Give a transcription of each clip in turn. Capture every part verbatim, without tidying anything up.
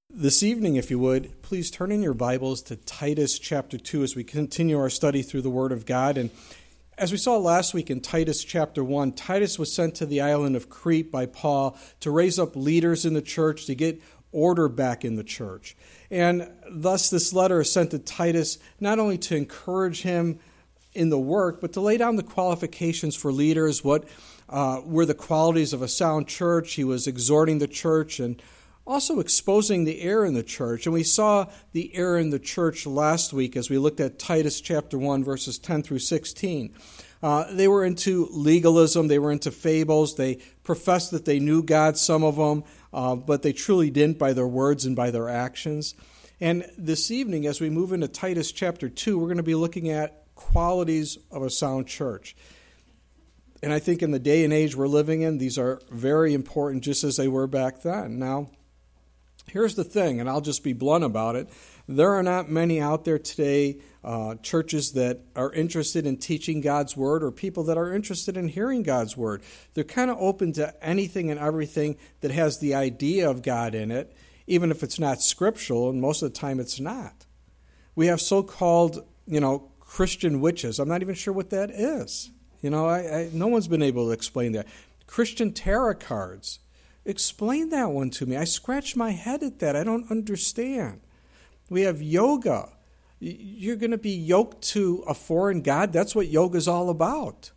This evening, if you would, please turn in your Bibles to Titus chapter two as we continue our study through the Word of God. And as we saw last week in Titus chapter one, Titus was sent to the island of Crete by Paul to raise up leaders in the church, to get order back in the church. And thus this letter is sent to Titus not only to encourage him in the work, but to lay down the qualifications for leaders, what uh, were the qualities of a sound church. He was exhorting the church and also exposing the error in the church. And we saw the error in the church last week as we looked at Titus chapter one, verses ten through sixteen. Uh, they were into legalism. They were into fables. They professed that they knew God, some of them, uh, but they truly didn't by their words and by their actions. And this evening, as we move into Titus chapter two, we're going to be looking at qualities of a sound church. And I think in the day and age we're living in, these are very important, just as they were back then. Now, here's the thing, and I'll just be blunt about it. There are not many out there today, uh, churches that are interested in teaching God's Word or people that are interested in hearing God's Word. They're kind of open to anything and everything that has the idea of God in it, even if it's not scriptural, and most of the time it's not. We have so-called, you know, Christian witches. I'm not even sure what that is. You know, I, I, no one's been able to explain that. Christian tarot cards. Explain that one to me. I scratch my head at that. I don't understand. We have yoga. You're going to be yoked to a foreign god? That's what yoga is all about.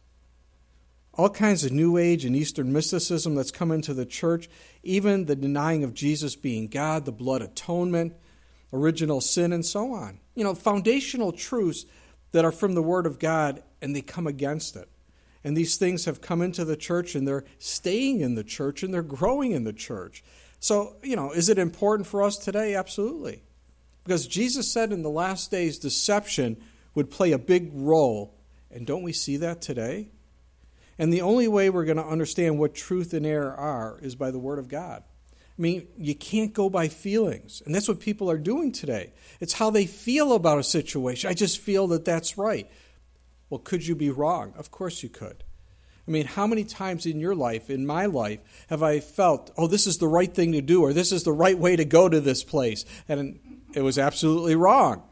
All kinds of New Age and Eastern mysticism that's come into the church, even the denying of Jesus being God, the blood atonement, original sin, and so on. You know, foundational truths that are from the Word of God, and they come against it. And these things have come into the church, and they're staying in the church, and they're growing in the church. So, you know, is it important for us today? Absolutely. Because Jesus said in the last days, deception would play a big role. And don't we see that today? And the only way we're going to understand what truth and error are is by the Word of God. I mean, you can't go by feelings. And that's what people are doing today. It's how they feel about a situation. I just feel that that's right. Well, could you be wrong? Of course you could. I mean, how many times in your life, in my life, have I felt, oh, this is the right thing to do, or this is the right way to go to this place, and it was absolutely wrong.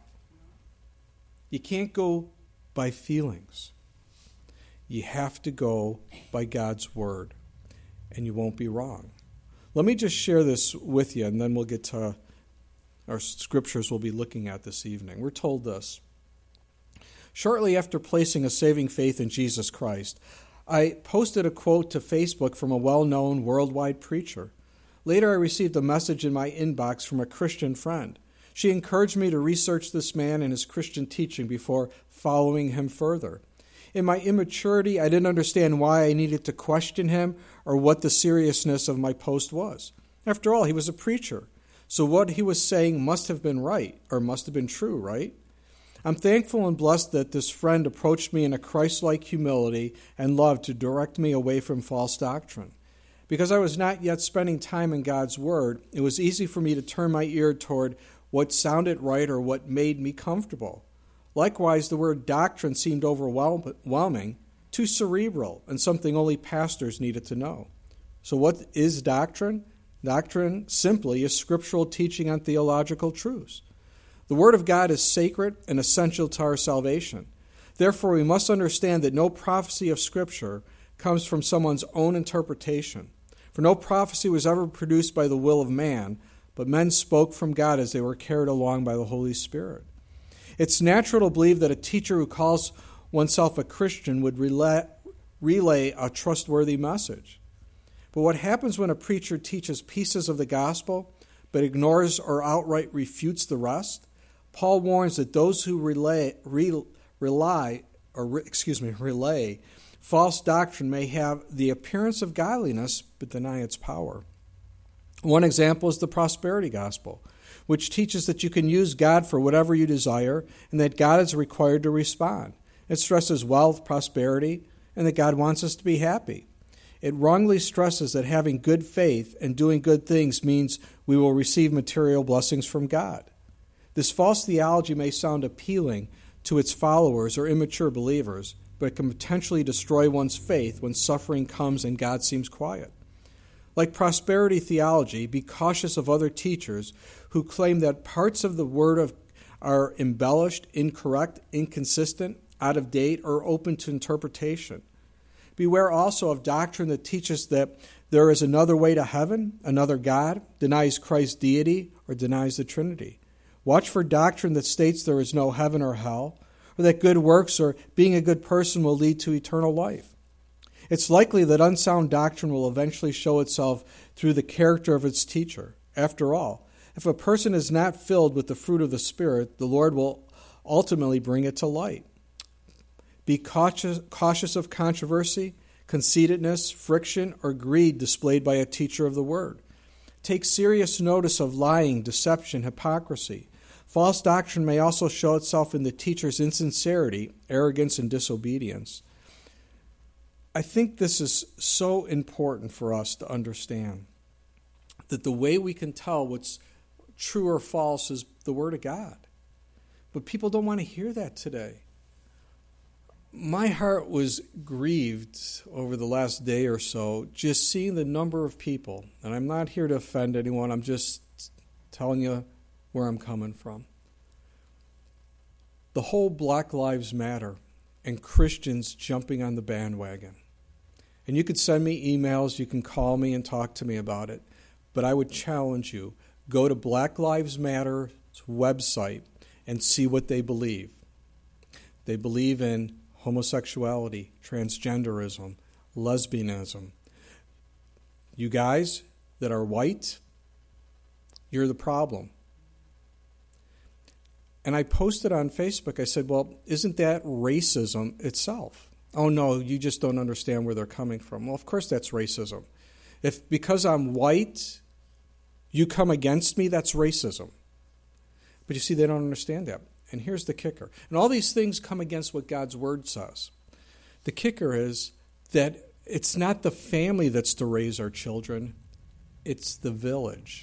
You can't go by feelings. You have to go by God's Word, and you won't be wrong. Let me just share this with you, and then we'll get to our scriptures we'll be looking at this evening. We're told this. Shortly after placing a saving faith in Jesus Christ, I posted a quote to Facebook from a well-known worldwide preacher. Later, I received a message in my inbox from a Christian friend. She encouraged me to research this man and his Christian teaching before following him further. In my immaturity, I didn't understand why I needed to question him or what the seriousness of my post was. After all, he was a preacher, so what he was saying must have been right, or must have been true, right? I'm thankful and blessed that this friend approached me in a Christ-like humility and love to direct me away from false doctrine. Because I was not yet spending time in God's Word, it was easy for me to turn my ear toward what sounded right or what made me comfortable. Likewise, the word doctrine seemed overwhelming, too cerebral, and something only pastors needed to know. So what is doctrine? Doctrine simply is scriptural teaching on theological truths. The Word of God is sacred and essential to our salvation. Therefore, we must understand that no prophecy of Scripture comes from someone's own interpretation. For no prophecy was ever produced by the will of man, but men spoke from God as they were carried along by the Holy Spirit. It's natural to believe that a teacher who calls oneself a Christian would relay, relay a trustworthy message. But what happens when a preacher teaches pieces of the gospel but ignores or outright refutes the rest? Paul warns that those who relay, re, rely, or re, excuse me, relay false doctrine may have the appearance of godliness but deny its power. One example is the prosperity gospel, which teaches that you can use God for whatever you desire and that God is required to respond. It stresses wealth, prosperity, and that God wants us to be happy. It wrongly stresses that having good faith and doing good things means we will receive material blessings from God. This false theology may sound appealing to its followers or immature believers, but it can potentially destroy one's faith when suffering comes and God seems quiet. Like prosperity theology, be cautious of other teachers who claim that parts of the Word of are embellished, incorrect, inconsistent, out of date, or open to interpretation. Beware also of doctrine that teaches that there is another way to heaven, another God, denies Christ's deity, or denies the Trinity. Watch for doctrine that states there is no heaven or hell, or that good works or being a good person will lead to eternal life. It's likely that unsound doctrine will eventually show itself through the character of its teacher. After all, if a person is not filled with the fruit of the Spirit, the Lord will ultimately bring it to light. Be cautious, cautious of controversy, conceitedness, friction, or greed displayed by a teacher of the Word. Take serious notice of lying, deception, hypocrisy. False doctrine may also show itself in the teacher's insincerity, arrogance, and disobedience. I think this is so important for us to understand, that the way we can tell what's true or false is the Word of God. But people don't want to hear that today. My heart was grieved over the last day or so just seeing the number of people, and I'm not here to offend anyone, I'm just telling you where I'm coming from. The whole Black Lives Matter and Christians jumping on the bandwagon. And you could send me emails, you can call me and talk to me about it, but I would challenge you, go to Black Lives Matter's website and see what they believe. They believe in homosexuality, transgenderism, lesbianism. You guys that are white, you're the problem. And I posted on Facebook, I said, well, isn't that racism itself? Oh, no, you just don't understand where they're coming from. Well, of course that's racism. If because I'm white, you come against me, that's racism. But you see, they don't understand that. And here's the kicker. And all these things come against what God's Word says. The kicker is that it's not the family that's to raise our children, it's the village.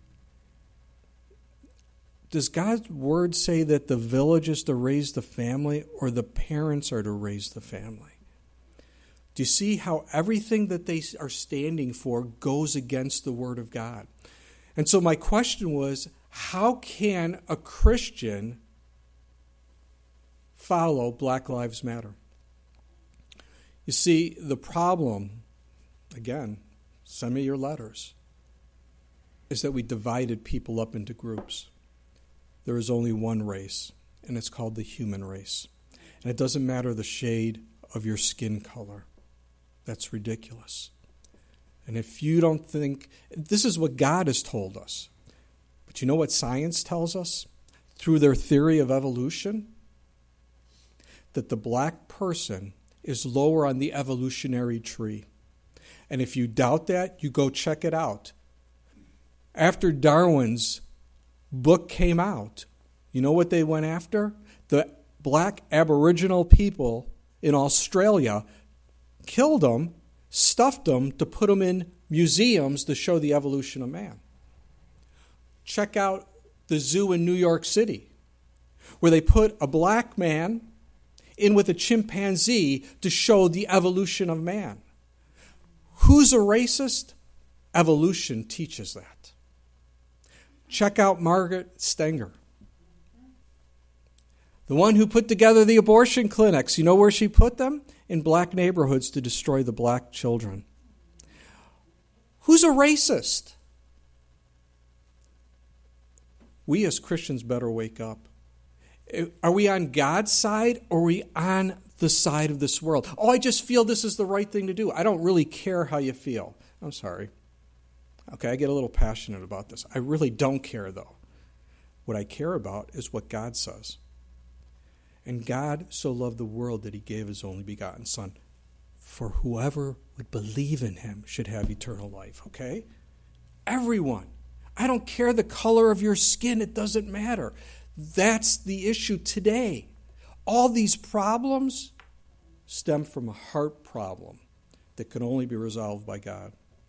Does God's Word say that the village is to raise the family or the parents are to raise the family? Do you see how everything that they are standing for goes against the Word of God? And so my question was, how can a Christian follow Black Lives Matter? You see, the problem, again, send me your letters, is that we divided people up into groups. There is only one race, and it's called the human race. And it doesn't matter the shade of your skin color. That's ridiculous. And if you don't think, this is what God has told us. But you know what science tells us? Through their theory of evolution? That the black person is lower on the evolutionary tree. And if you doubt that, you go check it out. After Darwin's book came out, you know what they went after? The black Aboriginal people in Australia killed them, stuffed them to put them in museums to show the evolution of man. Check out the zoo in New York City, where they put a black man in with a chimpanzee to show the evolution of man. Who's a racist? Evolution teaches that. Check out Margaret Stenger, the one who put together the abortion clinics. You know where she put them? In black neighborhoods to destroy the black children. Who's a racist? We as Christians better wake up. Are we on God's side or are we on the side of this world? Oh, I just feel this is the right thing to do. I don't really care how you feel. I'm sorry. Okay, I get a little passionate about this. I really don't care, though. What I care about is what God says. And God so loved the world that he gave his only begotten Son. For whoever would believe in him should have eternal life, okay? Everyone. I don't care the color of your skin. It doesn't matter. That's the issue today. All these problems stem from a heart problem that can only be resolved by God.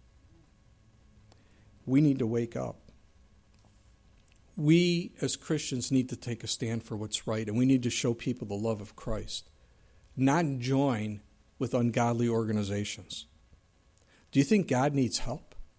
We need to wake up. We, as Christians, need to take a stand for what's right, and we need to show people the love of Christ, not join with ungodly organizations. Do you think God needs help?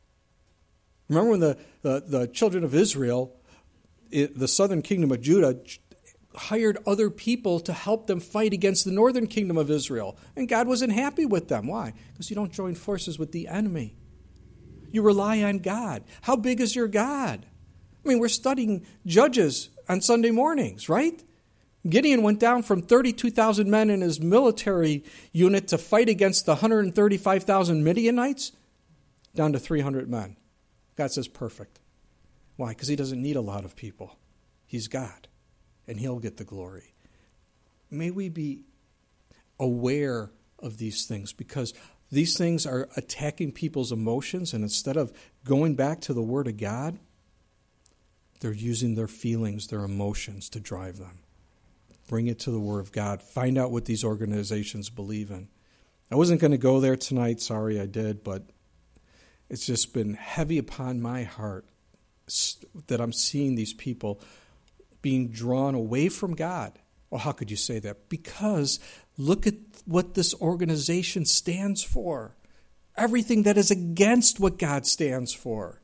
Remember when the, the, the children of Israel, the southern kingdom of Judah, hired other people to help them fight against the northern kingdom of Israel. And God wasn't happy with them. Why? Because you don't join forces with the enemy. You rely on God. How big is your God? I mean, we're studying Judges on Sunday mornings, right? Gideon went down from thirty-two thousand men in his military unit to fight against the one hundred thirty-five thousand Midianites, down to three hundred men. God says, perfect. Why? Because he doesn't need a lot of people. He's God, and he'll get the glory. May we be aware of these things, because these things are attacking people's emotions, and instead of going back to the Word of God, they're using their feelings, their emotions to drive them. Bring it to the Word of God. Find out what these organizations believe in. I wasn't going to go there tonight. Sorry I did, but it's just been heavy upon my heart that I'm seeing these people being drawn away from God. Well, how could you say that? Because look at what this organization stands for. Everything that is against what God stands for.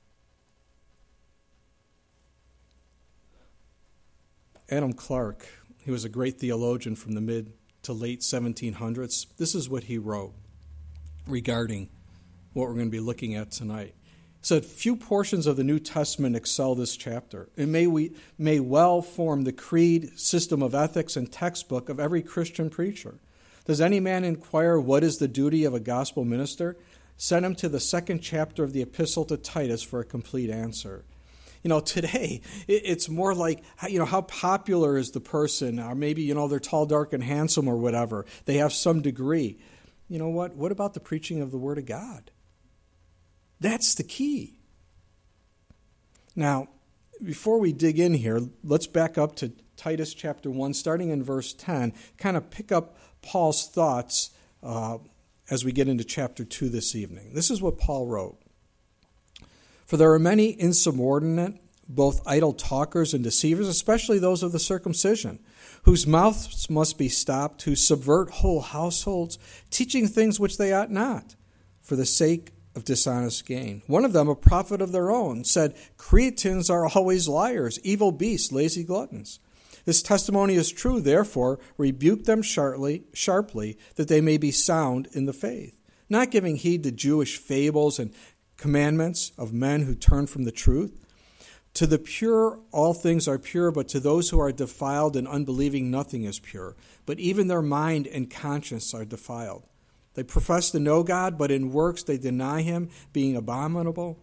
Adam Clarke, he was a great theologian from the mid to late seventeen hundreds. This is what he wrote regarding what we're going to be looking at tonight. He said, few portions of the New Testament excel this chapter. It may, we, may well form the creed, system of ethics, and textbook of every Christian preacher. Does any man inquire what is the duty of a gospel minister? Send him to the second chapter of the epistle to Titus for a complete answer. You know, today, it's more like, you know, how popular is the person? Or maybe, you know, they're tall, dark, and handsome or whatever. They have some degree. You know what? What about the preaching of the Word of God? That's the key. Now, before we dig in here, let's back up to Titus chapter one, starting in verse ten, kind of pick up Paul's thoughts uh, as we get into chapter two this evening. This is what Paul wrote. For there are many insubordinate, both idle talkers and deceivers, especially those of the circumcision, whose mouths must be stopped, who subvert whole households, teaching things which they ought not, for the sake of dishonest gain. One of them, a prophet of their own, said, Cretans are always liars, evil beasts, lazy gluttons. This testimony is true, therefore rebuke them sharply, sharply, that they may be sound in the faith, not giving heed to Jewish fables and commandments of men who turn from the truth. To the pure, all things are pure, but to those who are defiled and unbelieving, nothing is pure. But even their mind and conscience are defiled. They profess to know God, but in works they deny him, being abominable,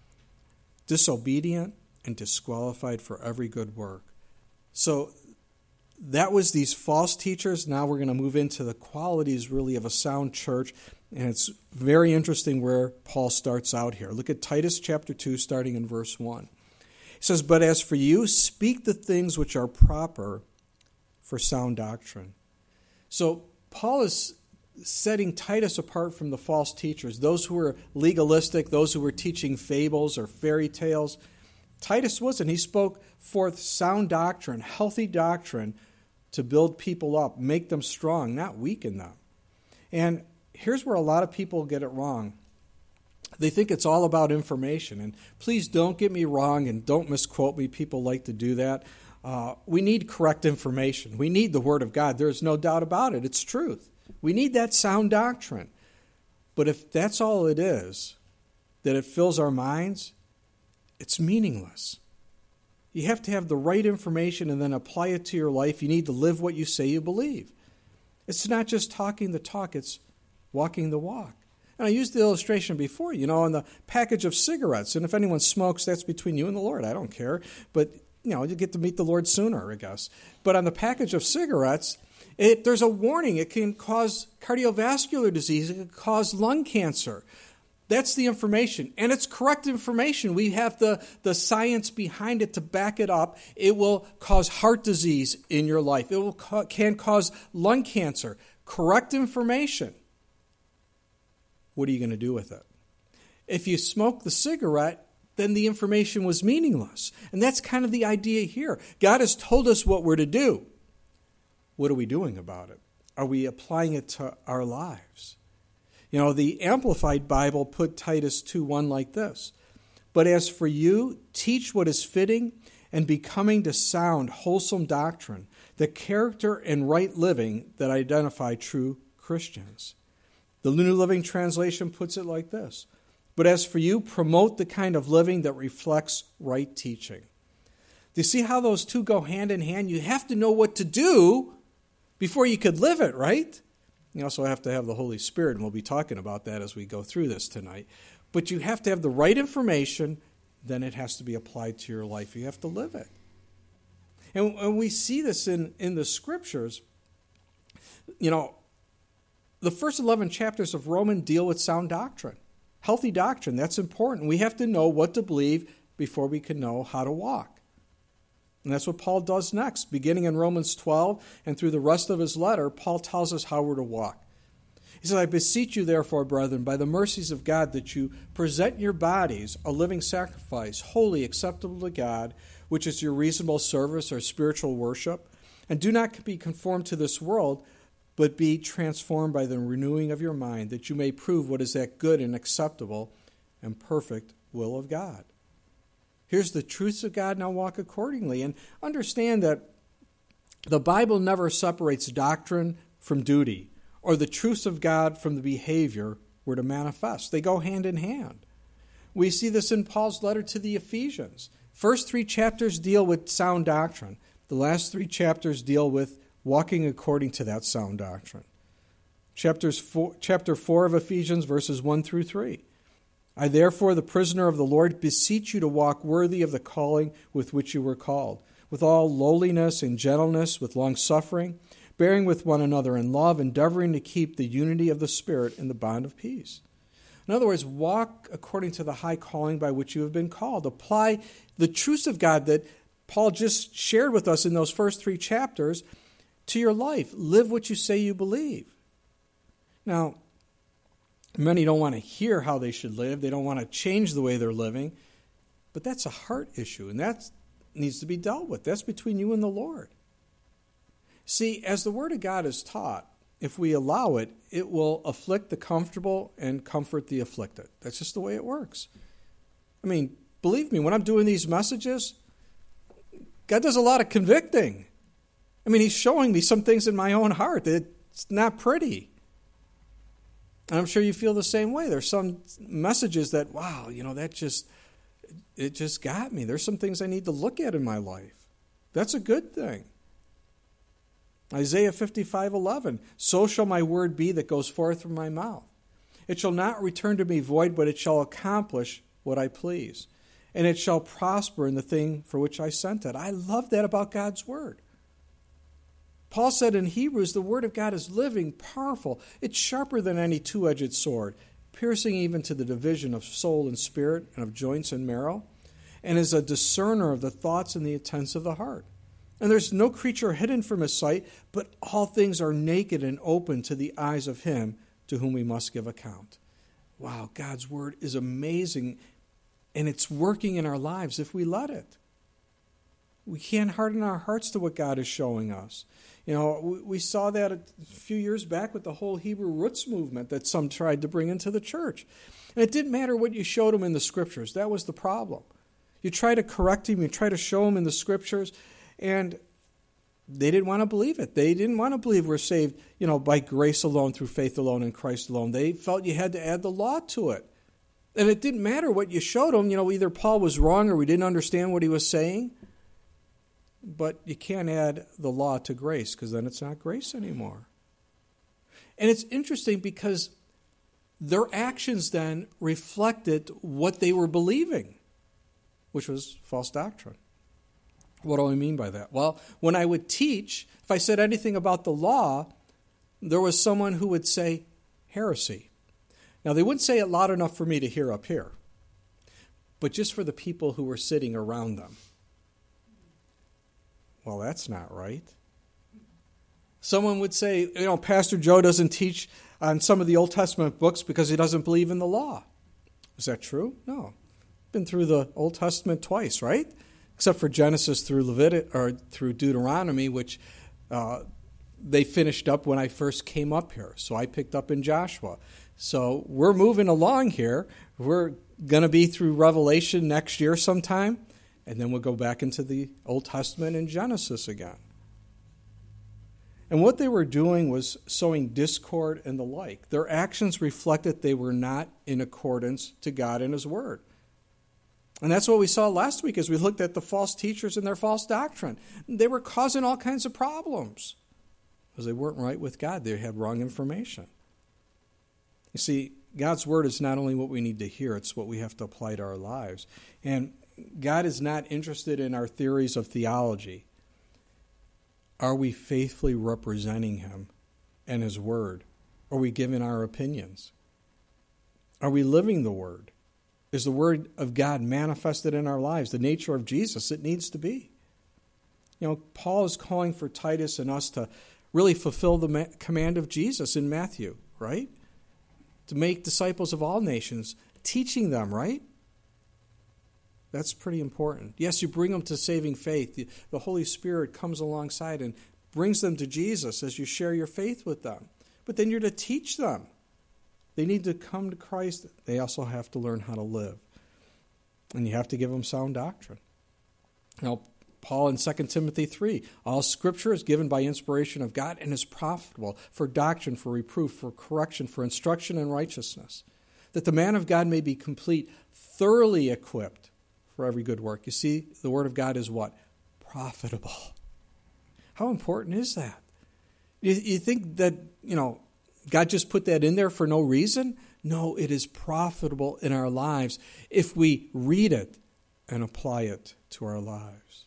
disobedient, and disqualified for every good work. So that was these false teachers. Now we're going to move into the qualities really of a sound church. And it's very interesting where Paul starts out here. Look at Titus chapter two, starting in verse one. He says, But as for you, speak the things which are proper for sound doctrine. So Paul is setting Titus apart from the false teachers, those who were legalistic, those who were teaching fables or fairy tales. Titus wasn't. He spoke forth sound doctrine, healthy doctrine to build people up, make them strong, not weaken them. And here's where a lot of people get it wrong. They think it's all about information. And please don't get me wrong and don't misquote me. People like to do that. Uh, we need correct information. We need the Word of God. There's no doubt about it. It's truth. We need that sound doctrine. But if that's all it is, that it fills our minds, it's meaningless. You have to have the right information and then apply it to your life. You need to live what you say you believe. It's not just talking the talk, it's walking the walk. And I used the illustration before, you know, on the package of cigarettes. And if anyone smokes, that's between you and the Lord. I don't care. But, you know, you get to meet the Lord sooner, I guess. But on the package of cigarettes, it, there's a warning. It can cause cardiovascular disease. It can cause lung cancer. That's the information. And it's correct information. We have the, the science behind it to back it up. It will cause heart disease in your life. It will ca- can cause lung cancer. Correct information. What are you going to do with it? If you smoke the cigarette, then the information was meaningless. And that's kind of the idea here. God has told us what we're to do. What are we doing about it? Are we applying it to our lives? You know, the Amplified Bible put Titus two one like this. But as for you, teach what is fitting and becoming to sound, wholesome doctrine, the character and right living that identify true Christians. The New Living Translation puts it like this: but as for you, promote the kind of living that reflects right teaching. Do you see how those two go hand in hand? You have to know what to do before you could live it, right? You also have to have the Holy Spirit, and we'll be talking about that as we go through this tonight. But you have to have the right information, then it has to be applied to your life. You have to live it. And, and we see this in, in the Scriptures. You know, the first eleven chapters of Romans deal with sound doctrine. Healthy doctrine, that's important. We have to know what to believe before we can know how to walk. And that's what Paul does next. Beginning in Romans twelve and through the rest of his letter, Paul tells us how we're to walk. He says, I beseech you, therefore, brethren, by the mercies of God, that you present your bodies a living sacrifice, holy, acceptable to God, which is your reasonable service or spiritual worship. And do not be conformed to this world, but be transformed by the renewing of your mind, that you may prove what is that good and acceptable and perfect will of God. Here's the truths of God, now walk accordingly. And understand that the Bible never separates doctrine from duty, or the truths of God from the behavior we're to manifest. They go hand in hand. We see this in Paul's letter to the Ephesians. First three chapters deal with sound doctrine. The last three chapters deal with walking according to that sound doctrine. Chapters four, chapter four of Ephesians, verses one through three. I therefore, the prisoner of the Lord, beseech you to walk worthy of the calling with which you were called, with all lowliness and gentleness, with long-suffering, bearing with one another in love, endeavoring to keep the unity of the Spirit in the bond of peace. In other words, walk according to the high calling by which you have been called. Apply the truths of God that Paul just shared with us in those first three chapters to your life. Live what you say you believe. Now, many don't want to hear how they should live. They don't want to change the way they're living. But that's a heart issue, and that needs to be dealt with. That's between you and the Lord. See, as the Word of God is taught, if we allow it, it will afflict the comfortable and comfort the afflicted. That's just the way it works. I mean, believe me, when I'm doing these messages, God does a lot of convicting. I mean, He's showing me some things in my own heart that it's not pretty. And I'm sure you feel the same way. There's some messages that, wow, you know, that just, it just got me. There's some things I need to look at in my life. That's a good thing. Isaiah fifty-five eleven, so shall my word be that goes forth from my mouth. It shall not return to me void, but it shall accomplish what I please. And it shall prosper in the thing for which I sent it. I love that about God's word. Paul said in Hebrews, the word of God is living, powerful. It's sharper than any two-edged sword, piercing even to the division of soul and spirit and of joints and marrow, and is a discerner of the thoughts and the intents of the heart. And there's no creature hidden from His sight, but all things are naked and open to the eyes of Him to whom we must give account. Wow, God's word is amazing, and it's working in our lives if we let it. We can't harden our hearts to what God is showing us. You know, we saw that a few years back with the whole Hebrew roots movement that some tried to bring into the church. And it didn't matter what you showed them in the Scriptures. That was the problem. You try to correct them, you try to show them in the Scriptures, and they didn't want to believe it. They didn't want to believe we're saved, you know, by grace alone, through faith alone, in Christ alone. They felt you had to add the law to it. And it didn't matter what you showed them. You know, either Paul was wrong or we didn't understand what he was saying. But you can't add the law to grace, because then it's not grace anymore. And it's interesting because their actions then reflected what they were believing, which was false doctrine. What do I mean by that? Well, when I would teach, if I said anything about the law, there was someone who would say heresy. Now, they wouldn't say it loud enough for me to hear up here, but just for the people who were sitting around them. Well, that's not right. Someone would say, you know, Pastor Joe doesn't teach on some of the Old Testament books because he doesn't believe in the law. Is that true? No. Been through the Old Testament twice, right? Except for Genesis through Leviticus or through Deuteronomy, which uh, they finished up when I first came up here. So I picked up in Joshua. So we're moving along here. We're going to be through Revelation next year sometime, and then we'll go back into the Old Testament and Genesis again. And what they were doing was sowing discord and the like. Their actions reflected they were not in accordance to God and His Word. And that's what we saw last week as we looked at the false teachers and their false doctrine. They were causing all kinds of problems because they weren't right with God. They had wrong information. You see, God's Word is not only what we need to hear, it's what we have to apply to our lives. And God is not interested in our theories of theology. Are we faithfully representing Him and His Word? Are we giving our opinions? Are we living the Word? Is the Word of God manifested in our lives? The nature of Jesus, it needs to be. You know, Paul is calling for Titus and us to really fulfill the ma- command of Jesus in Matthew, right? To make disciples of all nations, teaching them, right? That's pretty important. Yes, you bring them to saving faith. The, the Holy Spirit comes alongside and brings them to Jesus as you share your faith with them. But then you're to teach them. They need to come to Christ. They also have to learn how to live. And you have to give them sound doctrine. Now, Paul in Second Timothy three, all Scripture is given by inspiration of God and is profitable for doctrine, for reproof, for correction, for instruction in righteousness, that the man of God may be complete, thoroughly equipped for every good work. You see, the Word of God is what? Profitable. How important is that? You, you think that, you know, God just put that in there for no reason? No, it is profitable in our lives if we read it and apply it to our lives.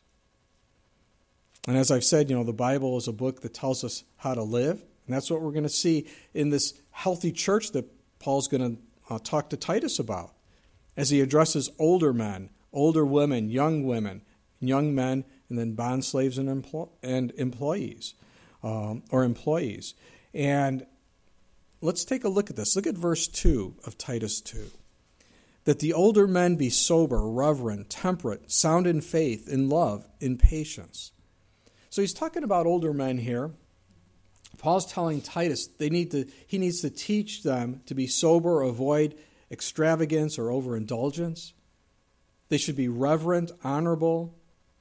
And as I've said, you know, the Bible is a book that tells us how to live. And that's what we're going to see in this healthy church that Paul's going to uh, talk to Titus about as he addresses older men, older women, young women, young men, and then bond slaves and, empl- and employees, um, or employees. And let's take a look at this. Look at verse two of Titus two. That the older men be sober, reverent, temperate, sound in faith, in love, in patience. So he's talking about older men here. Paul's telling Titus they need to, he needs to teach them to be sober, avoid extravagance or overindulgence. They should be reverent, honorable.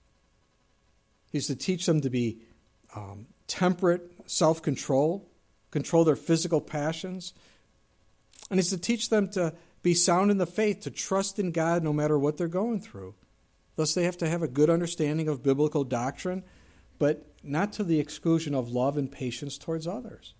He's to teach them to be um, temperate, self-control, control their physical passions. And he's to teach them to be sound in the faith, to trust in God no matter what they're going through. Thus, they have to have a good understanding of biblical doctrine, but not to the exclusion of love and patience towards others.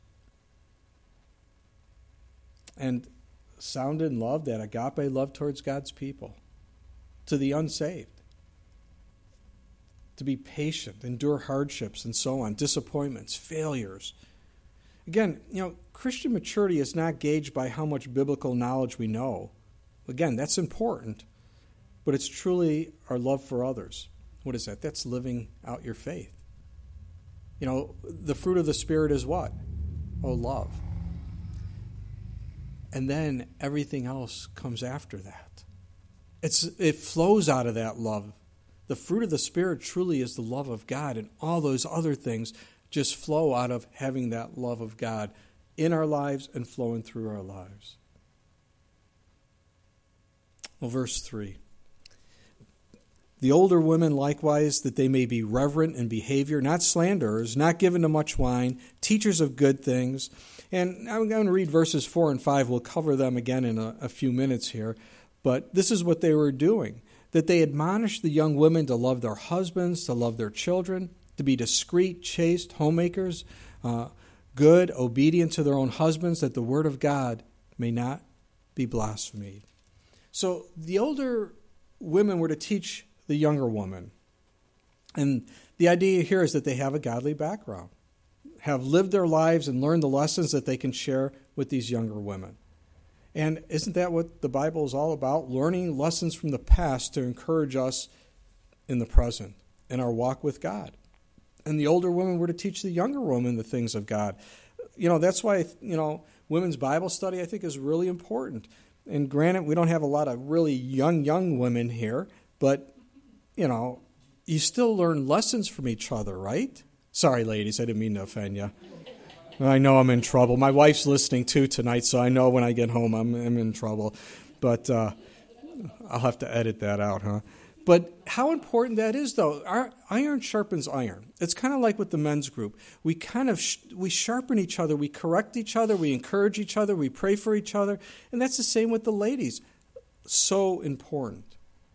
And sound in love, that agape love towards God's people, to the unsaved. To be patient, endure hardships and so on, disappointments, failures. Again, you know, Christian maturity is not gauged by how much biblical knowledge we know. Again, that's important, but it's truly our love for others. What is that? That's living out your faith. You know, the fruit of the Spirit is what? Oh, love. And then everything else comes after that. It's it flows out of that love. The fruit of the Spirit truly is the love of God, and all those other things just flow out of having that love of God in our lives and flowing through our lives. Well, verse three. The older women likewise, that they may be reverent in behavior, not slanderers, not given to much wine, teachers of good things. And I'm going to read verses four and five. We'll cover them again in a, a few minutes here. But this is what they were doing, that they admonished the young women to love their husbands, to love their children, to be discreet, chaste, homemakers, uh, good, obedient to their own husbands, that the word of God may not be blasphemed. So the older women were to teach the younger woman. And the idea here is that they have a godly background, have lived their lives and learned the lessons that they can share with these younger women. And isn't that what the Bible is all about? Learning lessons from the past to encourage us in the present, in our walk with God. And the older women were to teach the younger women the things of God. You know, that's why, you know, women's Bible study, I think, is really important. And granted, we don't have a lot of really young, young women here, but, you know, you still learn lessons from each other, right? Sorry, ladies, I didn't mean to offend you. I know I'm in trouble. My wife's listening too tonight, so I know when I get home I'm, I'm in trouble. But, uh, I'll have to edit that out, huh? But how important that is, though. Our, iron sharpens iron. It's kind of like with the men's group. We kind of sh- we sharpen each other. We correct each other. We encourage each other. We pray for each other. And that's the same with the ladies. So important.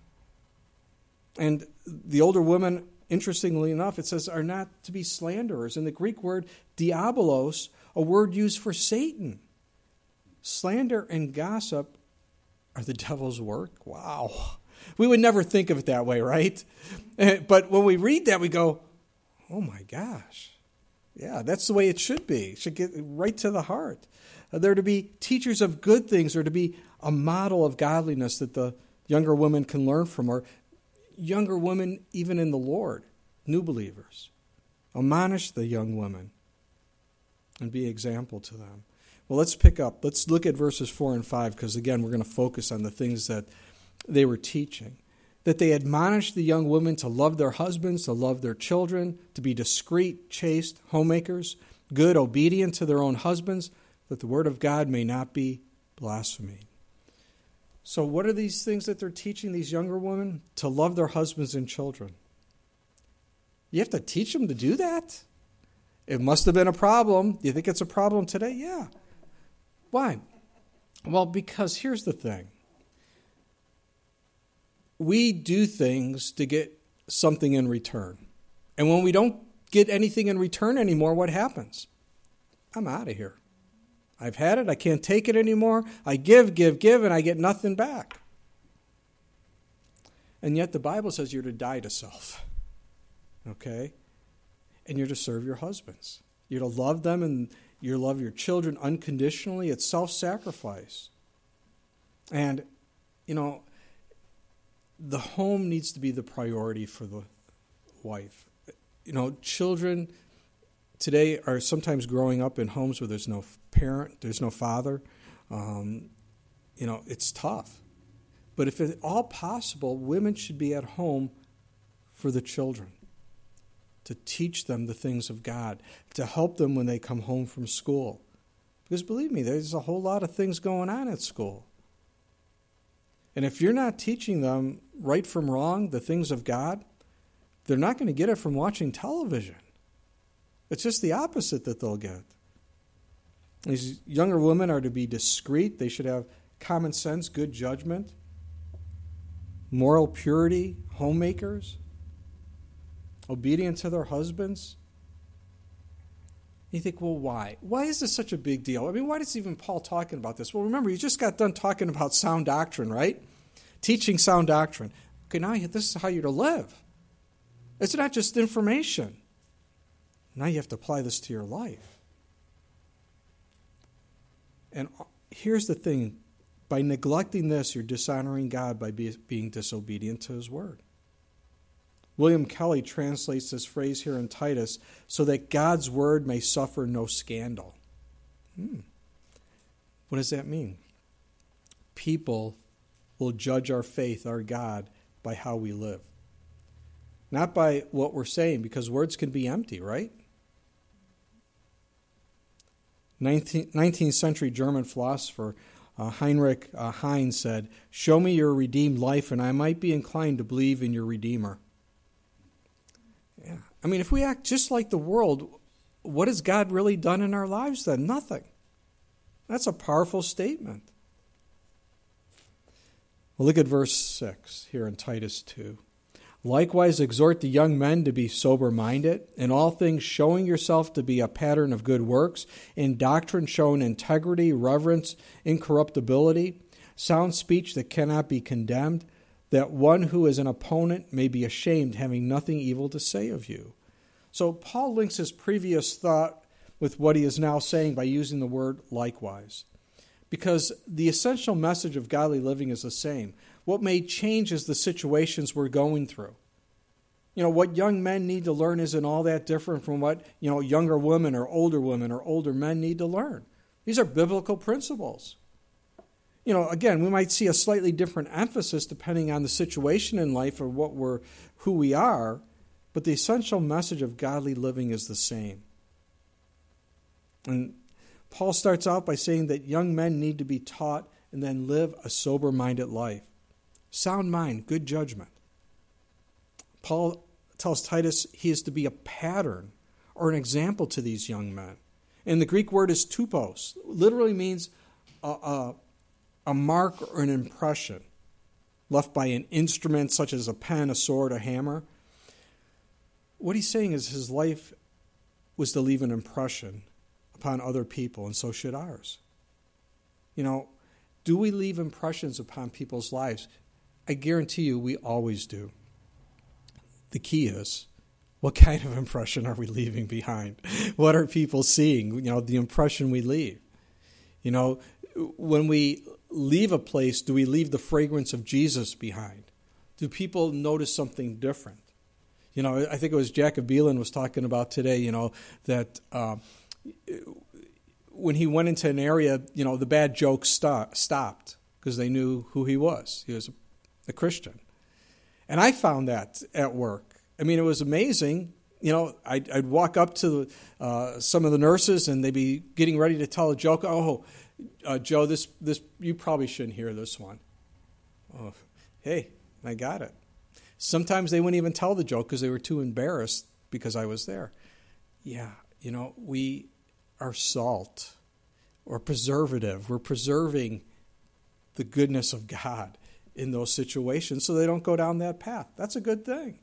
And the older women, interestingly enough, it says, are not to be slanderers. In the Greek word diabolos, a word used for Satan. Slander and gossip are the devil's work. Wow. We would never think of it that way, right? But when we read that, we go, oh my gosh. Yeah, that's the way it should be. It should get right to the heart. They're to be teachers of good things, or to be a model of godliness that the younger women can learn from, or younger women even in the Lord, new believers. Admonish the young women and be example to them. Well, let's pick up. Let's look at verses four and five, because, again, we're going to focus on the things that they were teaching. That they admonished the young women to love their husbands, to love their children, to be discreet, chaste, homemakers, good, obedient to their own husbands, that the word of God may not be blasphemed. So what are these things that they're teaching these younger women? To love their husbands and children. You have to teach them to do that? It must have been a problem. Do you think it's a problem today? Yeah. Why? Well, because here's the thing. We do things to get something in return. And when we don't get anything in return anymore, what happens? I'm out of here. I've had it. I can't take it anymore. I give, give, give, and I get nothing back. And yet the Bible says you're to die to self. Okay? And you're to serve your husbands. You're to love them, and you love your children unconditionally. It's self-sacrifice. And, you know, the home needs to be the priority for the wife. You know, children today are sometimes growing up in homes where there's no parent, there's no father. Um, you know, it's tough. But if at all possible, women should be at home for the children, to teach them the things of God, to help them when they come home from school. Because believe me, there's a whole lot of things going on at school. And if you're not teaching them right from wrong, the things of God, they're not going to get it from watching television. It's just the opposite that they'll get. These younger women are to be discreet. They should have common sense, good judgment, moral purity, homemakers, obedient to their husbands. You think, well, why? Why is this such a big deal? I mean, why is even Paul talking about this? Well, remember, he just got done talking about sound doctrine, right? Teaching sound doctrine. Okay, now this is how you're to live. It's not just information. Now you have to apply this to your life. And here's the thing. By neglecting this, you're dishonoring God by be, being disobedient to his word. William Kelly translates this phrase here in Titus, so that God's word may suffer no scandal. Hmm. What does that mean? People will judge our faith, our God, by how we live. Not by what we're saying, because words can be empty, right? nineteenth century German philosopher uh, Heinrich uh, Heine said, "Show me your redeemed life, and I might be inclined to believe in your Redeemer." Yeah. I mean, if we act just like the world, what has God really done in our lives then? Nothing. That's a powerful statement. Well, look at verse six here in Titus two. "Likewise exhort the young men to be sober-minded, in all things showing yourself to be a pattern of good works, in doctrine showing integrity, reverence, incorruptibility, sound speech that cannot be condemned, that one who is an opponent may be ashamed, having nothing evil to say of you." So Paul links his previous thought with what he is now saying by using the word likewise. Because the essential message of godly living is the same. What may change is the situations we're going through. You know, what young men need to learn isn't all that different from what, you know, younger women or older women or older men need to learn. These are biblical principles. You know, again, we might see a slightly different emphasis depending on the situation in life or what we're, who we are, but the essential message of godly living is the same. And Paul starts out by saying that young men need to be taught and then live a sober-minded life. sound mind, good judgment. Paul tells Titus he is to be a pattern or an example to these young men. And the Greek word is tupos, literally means a, a, a mark or an impression left by an instrument such as a pen, a sword, a hammer. What he's saying is his life was to leave an impression upon other people, and so should ours. You know, do we leave impressions upon people's lives? I guarantee you we always do. The key is, what kind of impression are we leaving behind? What are people seeing? You know, the impression we leave. You know, when we leave a place, do we leave the fragrance of Jesus behind? Do people notice something different? You know, I think it was Jacob Beelan was talking about today, you know, that uh, when he went into an area, you know, the bad jokes stop, stopped because they knew who he was. He was a, a Christian. And I found that at work. I mean, it was amazing. You know, I'd, I'd walk up to uh, some of the nurses, and they'd be getting ready to tell a joke. Oh, uh, Joe, this this you probably shouldn't hear this one. Oh, hey, I got it. Sometimes they wouldn't even tell the joke because they were too embarrassed because I was there. Yeah, you know, we are salt or preservative. We're preserving the goodness of God in those situations so they don't go down that path. That's a good thing.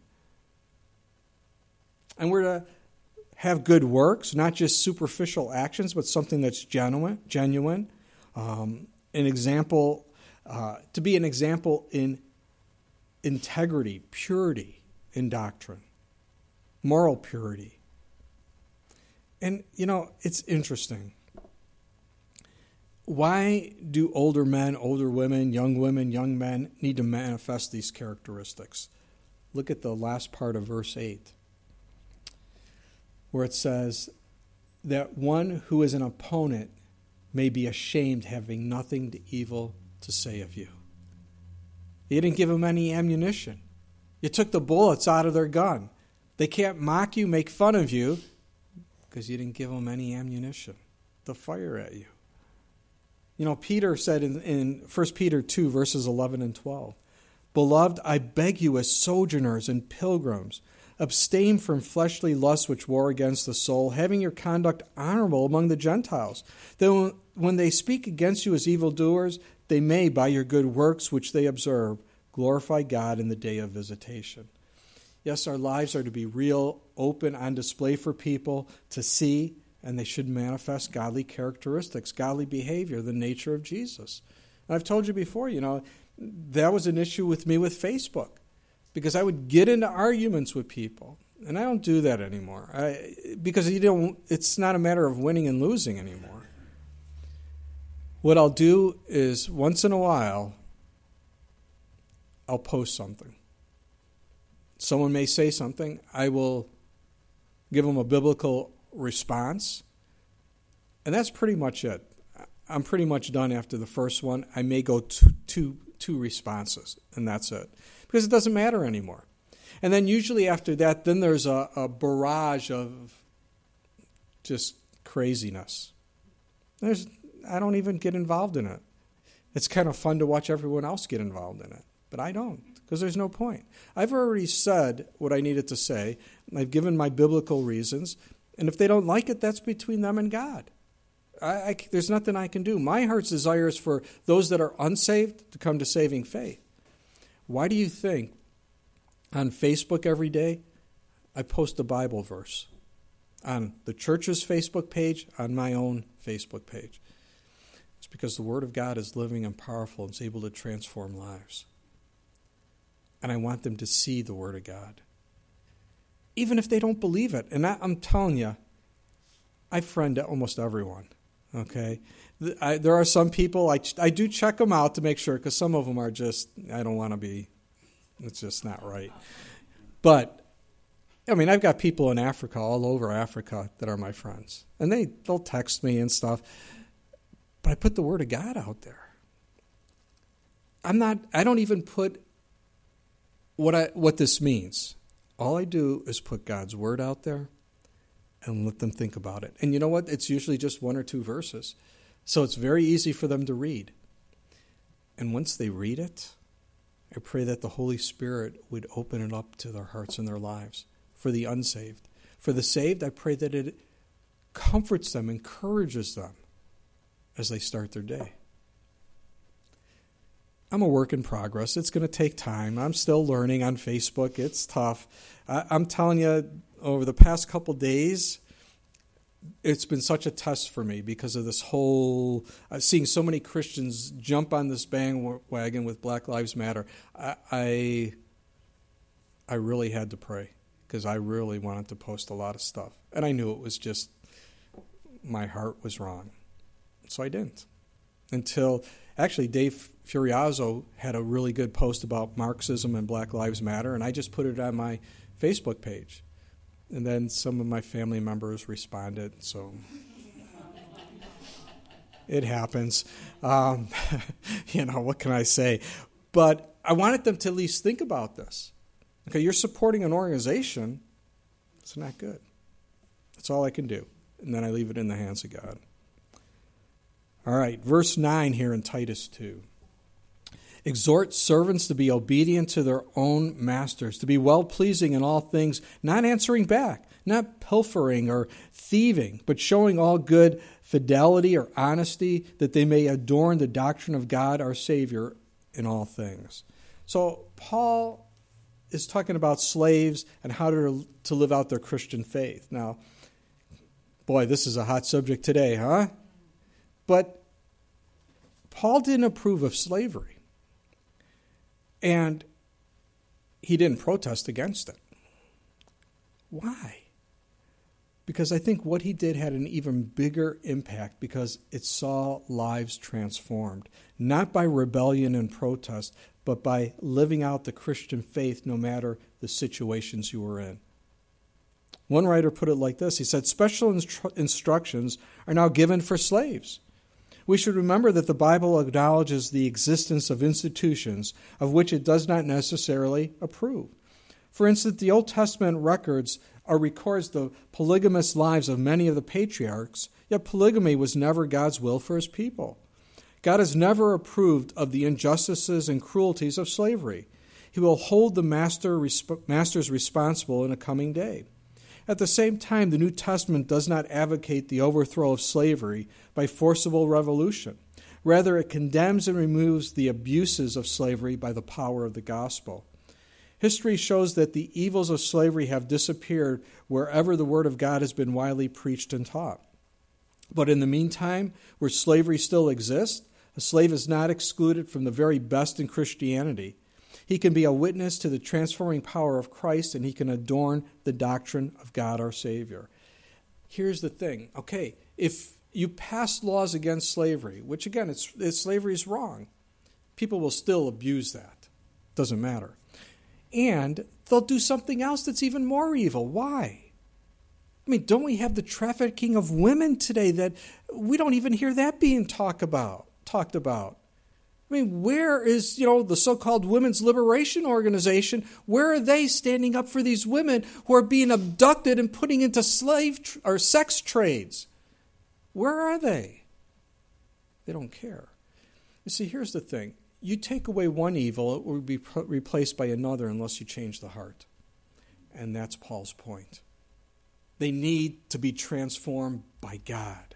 And we're to have good works, not just superficial actions, but something that's genuine, genuine. Um, an example, uh, to be an example in integrity, purity in doctrine, moral purity. And, you know, it's interesting. Why do older men, older women, young women, young men need to manifest these characteristics? Look at the last part of verse eight, where it says that one who is an opponent may be ashamed, having nothing to evil to say of you. You didn't give them any ammunition. You took the bullets out of their gun. They can't mock you, make fun of you, because you didn't give them any ammunition to fire at you. You know, Peter said in, in First Peter two, verses eleven and twelve, "Beloved, I beg you as sojourners and pilgrims, abstain from fleshly lusts which war against the soul, having your conduct honorable among the Gentiles, that when they speak against you as evildoers, they may, by your good works which they observe, glorify God in the day of visitation." Yes, our lives are to be real, open, on display for people to see, and they should manifest godly characteristics, godly behavior, the nature of Jesus. And I've told you before, you know, that was an issue with me with Facebook, because I would get into arguments with people, and I don't do that anymore. I, because you don't. It's not a matter of winning and losing anymore. What I'll do is once in a while, I'll post something. Someone may say something. I will give them a biblical response, and that's pretty much it. I'm pretty much done after the first one. I may go to two, two responses, and that's it, because it doesn't matter anymore. And then usually after that, then there's a, a barrage of just craziness. There's I don't even get involved in it. It's kind of fun to watch everyone else get involved in it, but I don't, because there's no point. I've already said what I needed to say. I've given my biblical reasons, and if they don't like it, that's between them and God. I, I, there's nothing I can do. My heart's desire is for those that are unsaved to come to saving faith. Why do you think on Facebook every day I post a Bible verse? On the church's Facebook page, on my own Facebook page. It's because the Word of God is living and powerful and is able to transform lives. And I want them to see the Word of God, even if they don't believe it. And I, I'm telling you, I friend almost everyone, okay? I, there are some people, I, I do check them out to make sure, because some of them are just, I don't want to be, it's just not right. But, I mean, I've got people in Africa, all over Africa, that are my friends. And they, they'll text me and stuff. But I put the Word of God out there. I'm not, I don't even put what I what this means. All I do is put God's Word out there and let them think about it. And you know what? It's usually just one or two verses. So it's very easy for them to read. And once they read it, I pray that the Holy Spirit would open it up to their hearts and their lives. For the unsaved. For the saved, I pray that it comforts them, encourages them as they start their day. I'm a work in progress. It's going to take time. I'm still learning on Facebook. It's tough. I, I'm telling you, over the past couple days, it's been such a test for me because of this whole, uh, seeing so many Christians jump on this bandwagon with Black Lives Matter. I, I, I really had to pray because I really wanted to post a lot of stuff. And I knew it was just, my heart was wrong. So I didn't. Until, actually, Dave Furiazo had a really good post about Marxism and Black Lives Matter, and I just put it on my Facebook page. And then some of my family members responded, so it happens. Um, you know, what can I say? But I wanted them to at least think about this. Okay, you're supporting an organization. It's not good. That's all I can do. And then I leave it in the hands of God. All right, verse nine here in Titus two. Exhort servants to be obedient to their own masters, to be well-pleasing in all things, not answering back, not pilfering or thieving, but showing all good fidelity or honesty, that they may adorn the doctrine of God our Savior in all things. So Paul is talking about slaves and how to, to live out their Christian faith. Now, boy, this is a hot subject today, huh? But Paul didn't approve of slavery. And he didn't protest against it. Why? Because I think what he did had an even bigger impact because it saw lives transformed, not by rebellion and protest, but by living out the Christian faith no matter the situations you were in. One writer put it like this. He said, special instru- instructions are now given for slaves. We should remember that the Bible acknowledges the existence of institutions of which it does not necessarily approve. For instance, the Old Testament records or records the polygamous lives of many of the patriarchs, yet polygamy was never God's will for his people. God has never approved of the injustices and cruelties of slavery. He will hold the master, masters responsible in a coming day. At the same time, the New Testament does not advocate the overthrow of slavery by forcible revolution. Rather, it condemns and removes the abuses of slavery by the power of the gospel. History shows that the evils of slavery have disappeared wherever the word of God has been widely preached and taught. But in the meantime, where slavery still exists, a slave is not excluded from the very best in Christianity. He can be a witness to the transforming power of Christ, and he can adorn the doctrine of God our Savior. Here's the thing. Okay, if you pass laws against slavery, which again, it's, it's slavery is wrong, people will still abuse that. Doesn't matter. And they'll do something else that's even more evil. Why? I mean, don't we have the trafficking of women today that we don't even hear that being talk about, talked about? I mean, where is, you know, the so-called Women's Liberation Organization? Where are they standing up for these women who are being abducted and putting into slave tr- or sex trades? Where are they? They don't care. You see, here's the thing. You take away one evil, it will be put, replaced by another unless you change the heart. And that's Paul's point. They need to be transformed by God.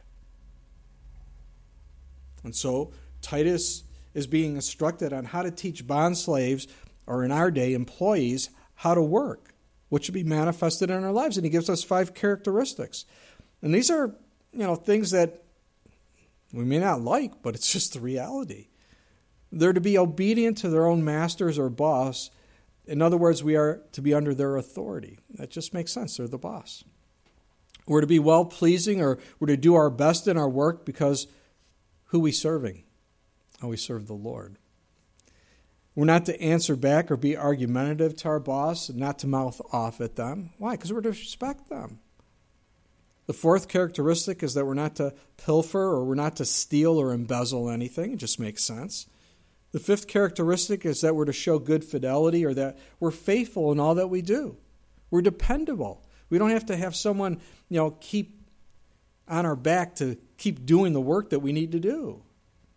And so, Titus is being instructed on how to teach bond slaves, or in our day, employees, how to work, which should be manifested in our lives. And he gives us five characteristics. And these are, you know, things that we may not like, but it's just the reality. They're to be obedient to their own masters or boss. In other words, we are to be under their authority. That just makes sense. They're the boss. We're to be well-pleasing, or we're to do our best in our work because who are we serving? Oh, we serve the Lord. We're not to answer back or be argumentative to our boss, and not to mouth off at them. Why? Because we're to respect them. The fourth characteristic is that we're not to pilfer, or we're not to steal or embezzle anything. It just makes sense. The fifth characteristic is that we're to show good fidelity, or that we're faithful in all that we do. We're dependable. We don't have to have someone, you know, keep on our back to keep doing the work that we need to do.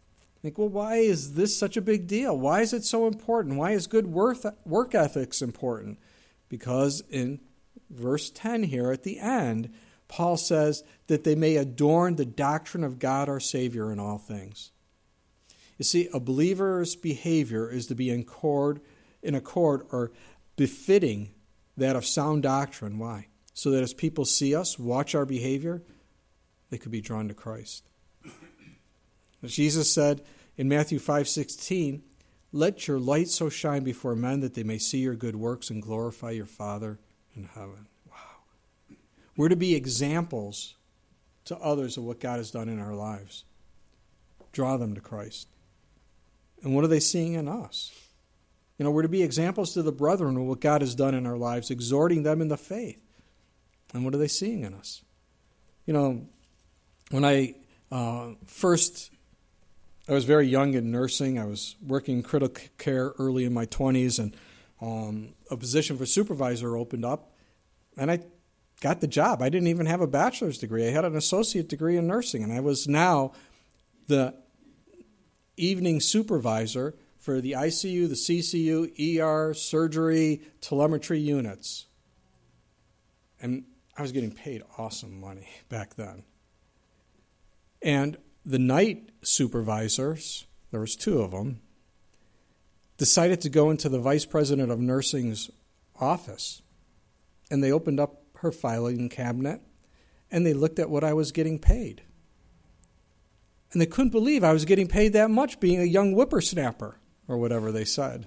Think, well, why is this such a big deal? Why is it so important? Why is good work ethics important? Because in verse ten here at the end, Paul says that they may adorn the doctrine of God our Savior in all things. You see, a believer's behavior is to be in accord, in accord or befitting that of sound doctrine. Why? So that as people see us, watch our behavior, they could be drawn to Christ. Jesus said in Matthew five sixteen, "Let your light so shine before men that they may see your good works and glorify your Father in heaven." Wow. We're to be examples to others of what God has done in our lives. Draw them to Christ. And what are they seeing in us? You know, we're to be examples to the brethren of what God has done in our lives, exhorting them in the faith. And what are they seeing in us? You know, when I uh, first, I was very young in nursing. I was working in critical care early in my twenties, and um, a position for supervisor opened up, and I got the job. I didn't even have a bachelor's degree. I had an associate degree in nursing, and I was now the evening supervisor for the I C U, the C C U, E R, surgery, telemetry units. And I was getting paid awesome money back then. And the night supervisors, there was two of them, decided to go into the vice president of nursing's office. And they opened up her filing cabinet, and they looked at what I was getting paid. And they couldn't believe I was getting paid that much being a young whippersnapper, or whatever they said.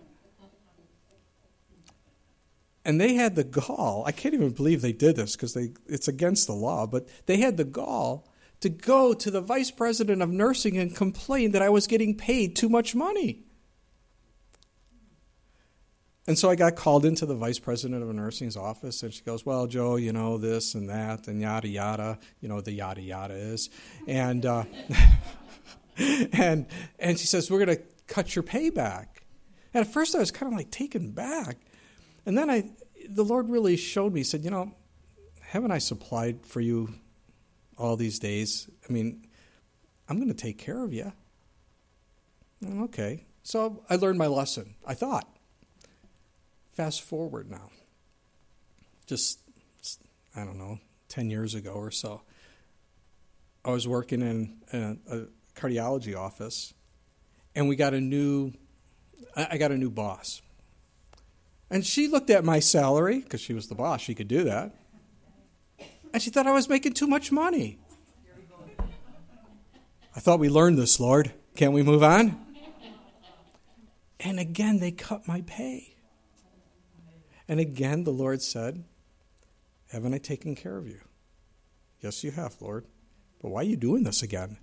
And they had the gall, I can't even believe they did this because they it's against the law, but they had the gall to go to the vice president of nursing and complain that I was getting paid too much money. And so I got called into the vice president of nursing's office, and she goes, "Well, Joe, you know, this and that, and yada, yada." You know what the yada, yada is. And, uh, and, and she says, "We're going to cut your pay back." And at first I was kind of like taken back. And then I, the Lord really showed me, said, "You know, haven't I supplied for you all these days? I mean, I'm going to take care of you." And okay. So I learned my lesson, I thought. Fast forward now. Just, I don't know, ten years ago or so. I was working in a, a cardiology office, and we got a new, I got a new boss. And she looked at my salary, because she was the boss, she could do that. And she thought I was making too much money. I thought we learned this, Lord. Can't we move on? And again, they cut my pay. And again, the Lord said, "Haven't I taken care of you?" "Yes, you have, Lord. But why are you doing this again?"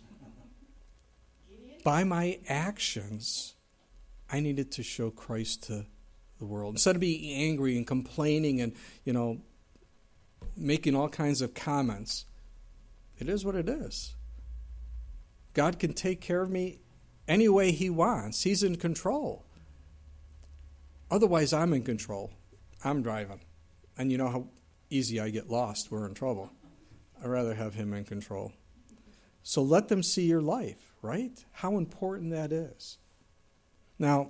By my actions, I needed to show Christ to the world. Instead of being angry and complaining and, you know, making all kinds of comments, it is what it is. God can take care of me any way He wants. He's in control. Otherwise, I'm in control. I'm driving. And you know how easy I get lost. We're in trouble. I'd rather have Him in control. So let them see your life, right? How important that is. Now,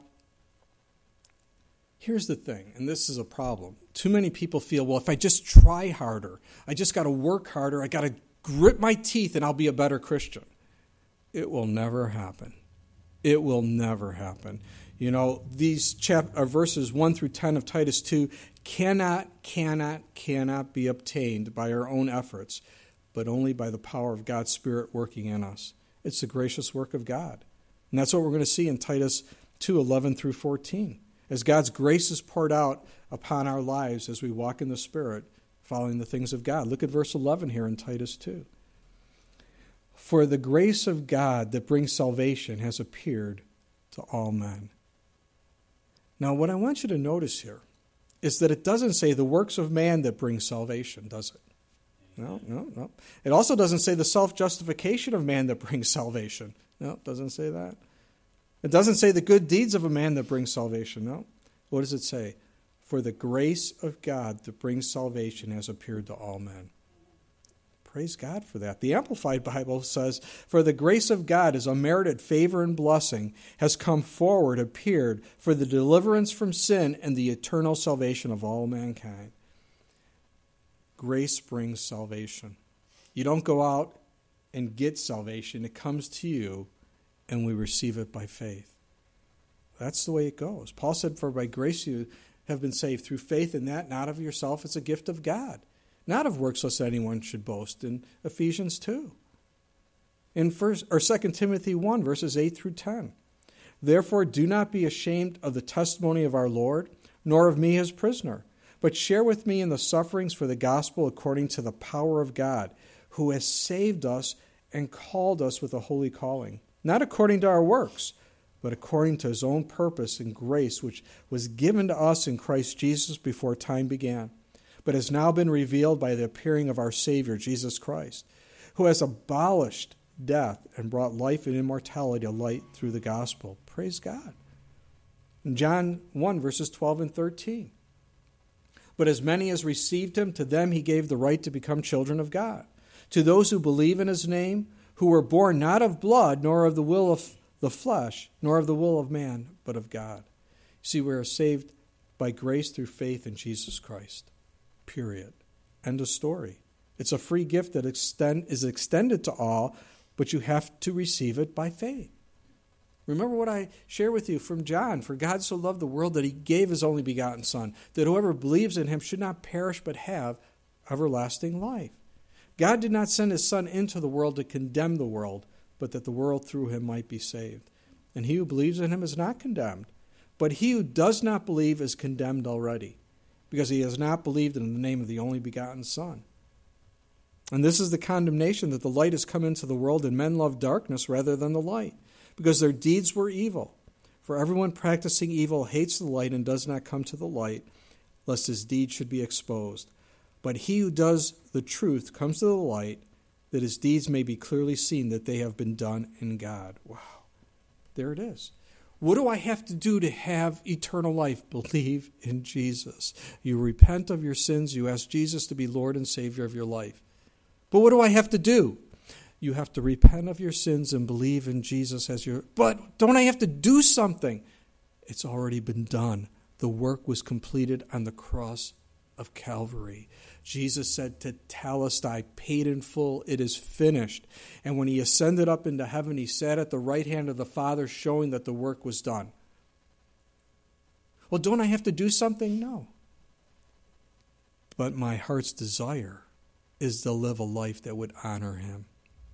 here's the thing, and this is a problem. Too many people feel, well, if I just try harder, I just got to work harder, I got to grit my teeth and I'll be a better Christian. It will never happen. It will never happen. You know, these chap- uh, verses one through ten of Titus two cannot, cannot, cannot be obtained by our own efforts, but only by the power of God's Spirit working in us. It's the gracious work of God. And that's what we're going to see in Titus two eleven through fourteen. As God's grace is poured out upon our lives as we walk in the Spirit, following the things of God. Look at verse eleven here in Titus two. "For the grace of God that brings salvation has appeared to all men." Now, what I want you to notice here is that it doesn't say the works of man that bring salvation, does it? No, no, no. It also doesn't say the self-justification of man that brings salvation. No, it doesn't say that. It doesn't say the good deeds of a man that brings salvation. No. What does it say? For the grace of God that brings salvation has appeared to all men. Praise God for that. The Amplified Bible says, "For the grace of God, His unmerited favor and blessing, has come forward, appeared, for the deliverance from sin and the eternal salvation of all mankind." Grace brings salvation. You don't go out and get salvation. It comes to you, and we receive it by faith. That's the way it goes. Paul said, "For by grace you have been saved through faith, and that not of yourself. It's a gift of God, not of works, lest anyone should boast," in Ephesians two. In first or Second Timothy one, verses eight through ten. "Therefore do not be ashamed of the testimony of our Lord, nor of me his prisoner, but share with me in the sufferings for the gospel according to the power of God, who has saved us and called us with a holy calling, not according to our works, but according to his own purpose and grace, which was given to us in Christ Jesus before time began, but has now been revealed by the appearing of our Savior, Jesus Christ, who has abolished death and brought life and immortality to light through the gospel." Praise God. In John one, verses twelve and thirteen. "But as many as received him, to them he gave the right to become children of God, to those who believe in his name, who were born not of blood, nor of the will of the flesh, nor of the will of man, but of God." See, we are saved by grace through faith in Jesus Christ. Period. End of story. It's a free gift that extend, is extended to all, but you have to receive it by faith. Remember what I share with you from John. "For God so loved the world that he gave his only begotten Son, that whoever believes in him should not perish but have everlasting life." God did not send his Son into the world to condemn the world, but that the world through him might be saved. And he who believes in him is not condemned, but he who does not believe is condemned already, because he has not believed in the name of the only begotten Son. And this is the condemnation, that the light has come into the world, and men love darkness rather than the light, because their deeds were evil. For everyone practicing evil hates the light and does not come to the light, lest his deeds should be exposed. But he who does the truth comes to the light, that his deeds may be clearly seen that they have been done in God." Wow. There it is. What do I have to do to have eternal life? Believe in Jesus. You repent of your sins. You ask Jesus to be Lord and Savior of your life. But what do I have to do? You have to repent of your sins and believe in Jesus as your... But don't I have to do something? It's already been done. The work was completed on the cross of Calvary. Jesus said, "Tetelestai," paid in full, it is finished. And when he ascended up into heaven, he sat at the right hand of the Father, showing that the work was done. Well, don't I have to do something? No. But my heart's desire is to live a life that would honor him.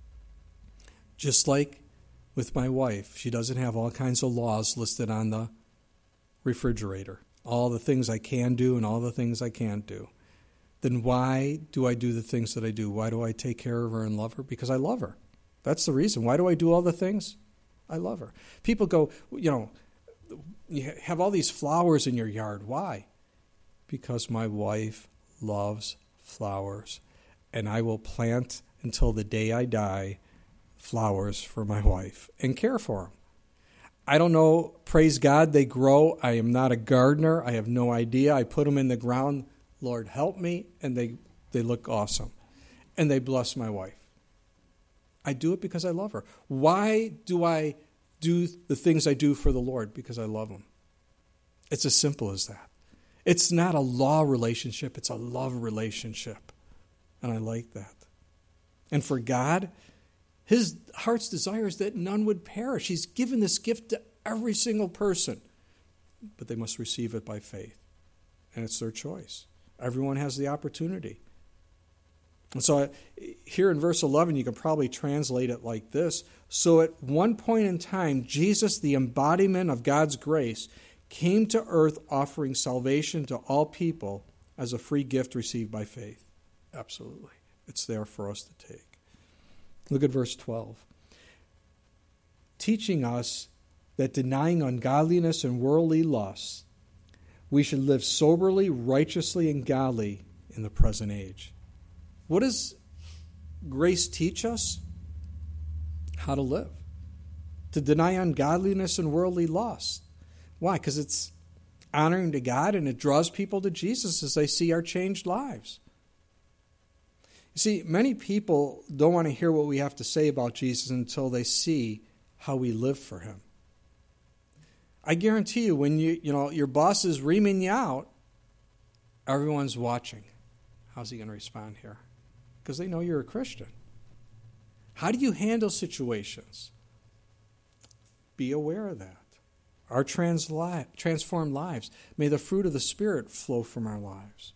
Just like with my wife, she doesn't have all kinds of laws listed on the refrigerator. All the things I can do and all the things I can't do. Then why do I do the things that I do? Why do I take care of her and love her? Because I love her. That's the reason. Why do I do all the things? I love her. People go, you know, you have all these flowers in your yard. Why? Because my wife loves flowers. And I will plant until the day I die flowers for my wife and care for them. I don't know, praise God, they grow. I am not a gardener. I have no idea. I put them in the ground. Lord, help me. And they, they look awesome. And they bless my wife. I do it because I love her. Why do I do the things I do for the Lord? Because I love him. It's as simple as that. It's not a law relationship. It's a love relationship. And I like that. And for God, his heart's desire is that none would perish. He's given this gift to every single person. But they must receive it by faith. And it's their choice. Everyone has the opportunity. And so here in verse eleven, you can probably translate it like this. So at one point in time, Jesus, the embodiment of God's grace, came to earth offering salvation to all people as a free gift received by faith. Absolutely. It's there for us to take. Look at verse twelve. Teaching us that denying ungodliness and worldly lusts, we should live soberly, righteously, and godly in the present age. What does grace teach us? How to live. To deny ungodliness and worldly lust. Why? Because it's honoring to God and it draws people to Jesus as they see our changed lives. You see, many people don't want to hear what we have to say about Jesus until they see how we live for him. I guarantee you, when you you know your boss is reaming you out, everyone's watching. How's he going to respond here? Because they know you're a Christian. How do you handle situations? Be aware of that. Our transli- transformed lives. May the fruit of the Spirit flow from our lives.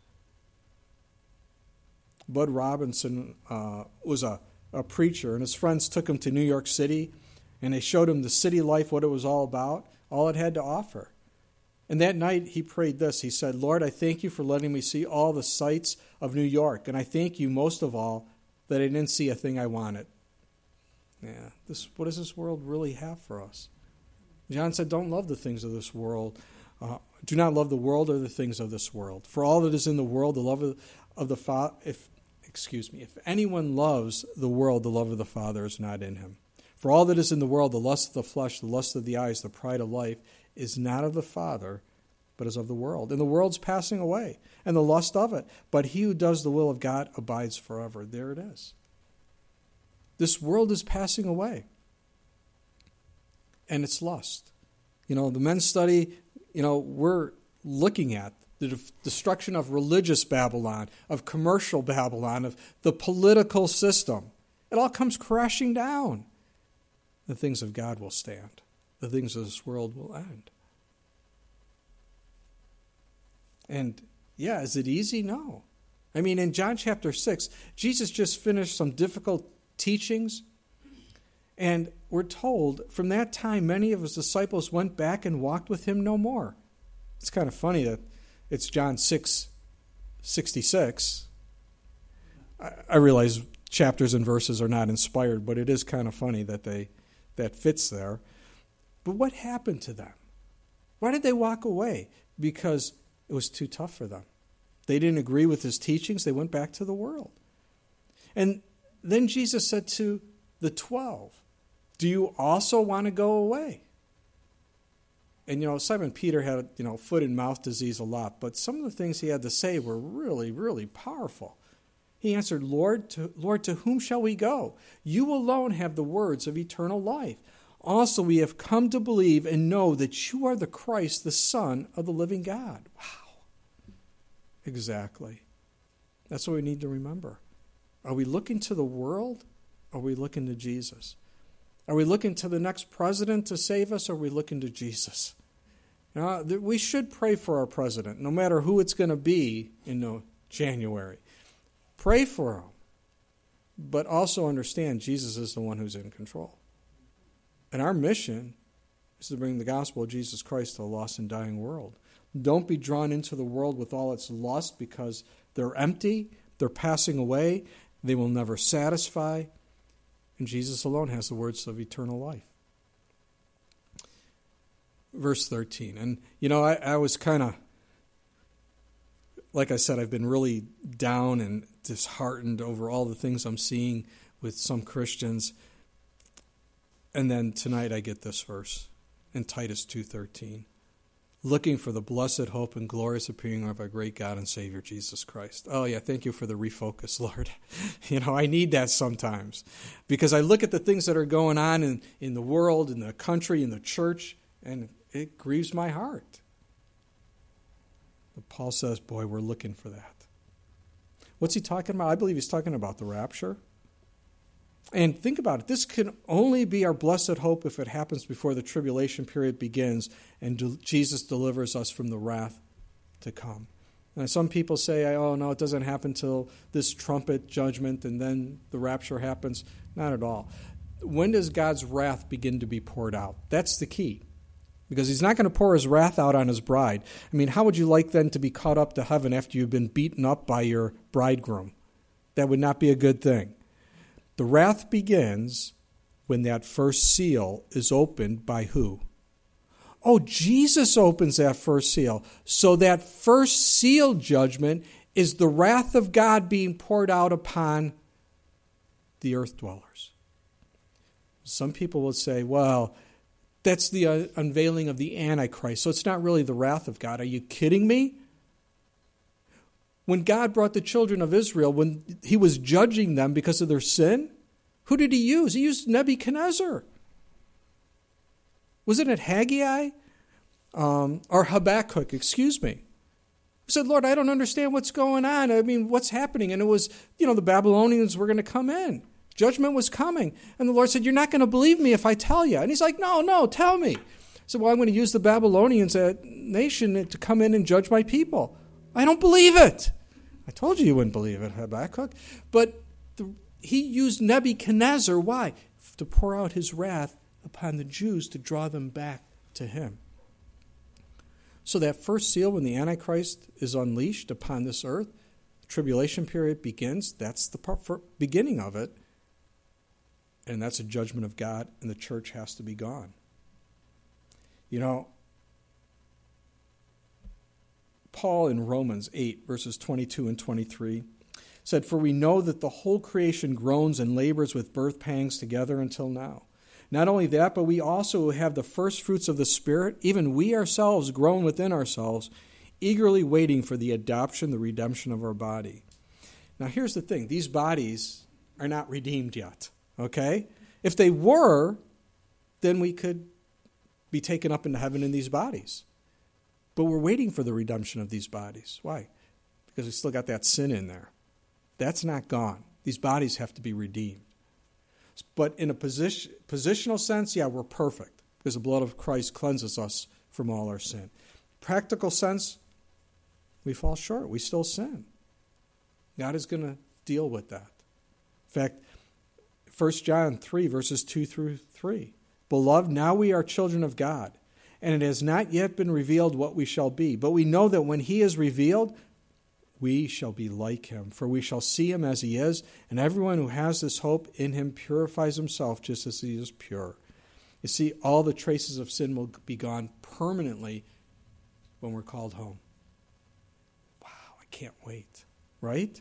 Bud Robinson uh, was a, a preacher, and his friends took him to New York City, and they showed him the city life, what it was all about, all it had to offer. And that night he prayed this. He said, Lord, I thank you for letting me see all the sights of New York, and I thank you most of all that I didn't see a thing I wanted. Yeah, this what does this world really have for us? John said, don't love the things of this world. Uh, do not love the world or the things of this world. For all that is in the world, the love of, of the Father, if, excuse me, if anyone loves the world, the love of the Father is not in him. For all that is in the world, the lust of the flesh, the lust of the eyes, the pride of life, is not of the Father, but is of the world. And the world's passing away, and the lust of it. But he who does the will of God abides forever. There it is. This world is passing away. And it's lust. You know, the men's study, you know, we're looking at the de- destruction of religious Babylon, of commercial Babylon, of the political system. It all comes crashing down. The things of God will stand. The things of this world will end. And, yeah, is it easy? No. I mean, in John chapter six, Jesus just finished some difficult teachings. And we're told from that time many of his disciples went back and walked with him no more. It's kind of funny that it's John six sixty-six. I, I realize chapters and verses are not inspired, but it is kind of funny that they that fits there. But what happened to them? Why did they walk away? Because it was too tough for them. They didn't agree with his teachings. They went back to the world. And then Jesus said to the twelve, do you also want to go away? And, you know, Simon Peter had, you know, foot and mouth disease a lot, but some of the things he had to say were really, really powerful. He answered, Lord, to, Lord, to whom shall we go? You alone have the words of eternal life. Also, we have come to believe and know that you are the Christ, the Son of the living God. Wow. Exactly. That's what we need to remember. Are we looking to the world? Or are we looking to Jesus? Are we looking to the next president to save us, or are we looking to Jesus? Now, we should pray for our president, no matter who it's going to be in January. Pray for him. But also understand Jesus is the one who's in control. And our mission is to bring the gospel of Jesus Christ to a lost and dying world. Don't be drawn into the world with all its lust, because they're empty, they're passing away, they will never satisfy. And Jesus alone has the words of eternal life. Verse thirteen. And, you know, I, I was kind of, like I said, I've been really down and disheartened over all the things I'm seeing with some Christians. And then tonight I get this verse in Titus two thirteen. Looking for the blessed hope and glorious appearing of our great God and Savior, Jesus Christ. Oh, yeah, thank you for the refocus, Lord. You know, I need that sometimes, because I look at the things that are going on in, in the world, in the country, in the church, and it grieves my heart. But Paul says, boy, we're looking for that. What's he talking about? I believe he's talking about the rapture. And think about it. This can only be our blessed hope if it happens before the tribulation period begins and de- Jesus delivers us from the wrath to come. Now, some people say, oh, no, it doesn't happen till this trumpet judgment and then the rapture happens. Not at all. When does God's wrath begin to be poured out? That's the key. Because he's not going to pour his wrath out on his bride. I mean, how would you like then to be caught up to heaven after you've been beaten up by your bridegroom? That would not be a good thing. The wrath begins when that first seal is opened by who? Oh, Jesus opens that first seal. So that first seal judgment is the wrath of God being poured out upon the earth dwellers. Some people will say, well, that's the uh, unveiling of the Antichrist, so it's not really the wrath of God. Are you kidding me? When God brought the children of Israel, when he was judging them because of their sin, who did he use? He used Nebuchadnezzar. Wasn't it Haggai? Um, or Habakkuk, excuse me. He said, Lord, I don't understand what's going on. I mean, what's happening? And it was, you know, the Babylonians were going to come in. Judgment was coming. And the Lord said, you're not going to believe me if I tell you. And he's like, no, no, tell me. So, well, I'm going to use the Babylonians, a nation, to come in and judge my people. I don't believe it. I told you you wouldn't believe it, Habakkuk. But the, he used Nebuchadnezzar. Why? To pour out his wrath upon the Jews to draw them back to him. So that first seal, when the Antichrist is unleashed upon this earth, the tribulation period begins. That's the beginning of it. And that's a judgment of God, and the church has to be gone. You know, Paul in Romans eight, verses twenty-two and twenty-three, said, For we know that the whole creation groans and labors with birth pangs together until now. Not only that, but we also have the first fruits of the Spirit, even we ourselves groan within ourselves, eagerly waiting for the adoption, the redemption of our body. Now here's the thing. These bodies are not redeemed yet, okay? If they were, then we could be taken up into heaven in these bodies. But we're waiting for the redemption of these bodies. Why? Because we still got that sin in there. That's not gone. These bodies have to be redeemed. But in a position, positional sense, yeah, we're perfect because the blood of Christ cleanses us from all our sin. Practical sense, we fall short. We still sin. God is going to deal with that. In fact, First John three, verses two through three. Beloved, now we are children of God, and it has not yet been revealed what we shall be. But we know that when he is revealed, we shall be like him, for we shall see him as he is, and everyone who has this hope in him purifies himself just as he is pure. You see, all the traces of sin will be gone permanently when we're called home. Wow, I can't wait, right?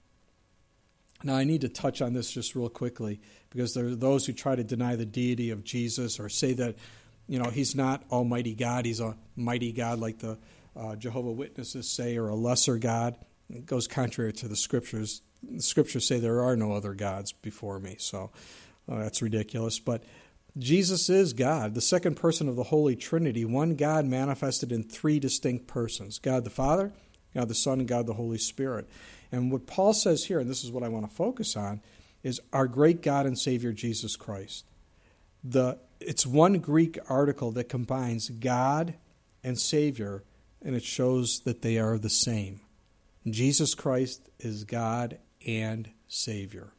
Now, I need to touch on this just real quickly, because there are those who try to deny the deity of Jesus or say that, you know, he's not Almighty God, he's a mighty God like the Uh, Jehovah's Witnesses say, or a lesser God. It goes contrary to the Scriptures. The Scriptures say there are no other gods before me, so uh, that's ridiculous. But Jesus is God, the second person of the Holy Trinity, one God manifested in three distinct persons, God the Father, God the Son, and God the Holy Spirit. And what Paul says here, and this is what I want to focus on, is our great God and Savior Jesus Christ. The It's one Greek article that combines God and Savior, and it shows that they are the same. Jesus Christ is God and Savior.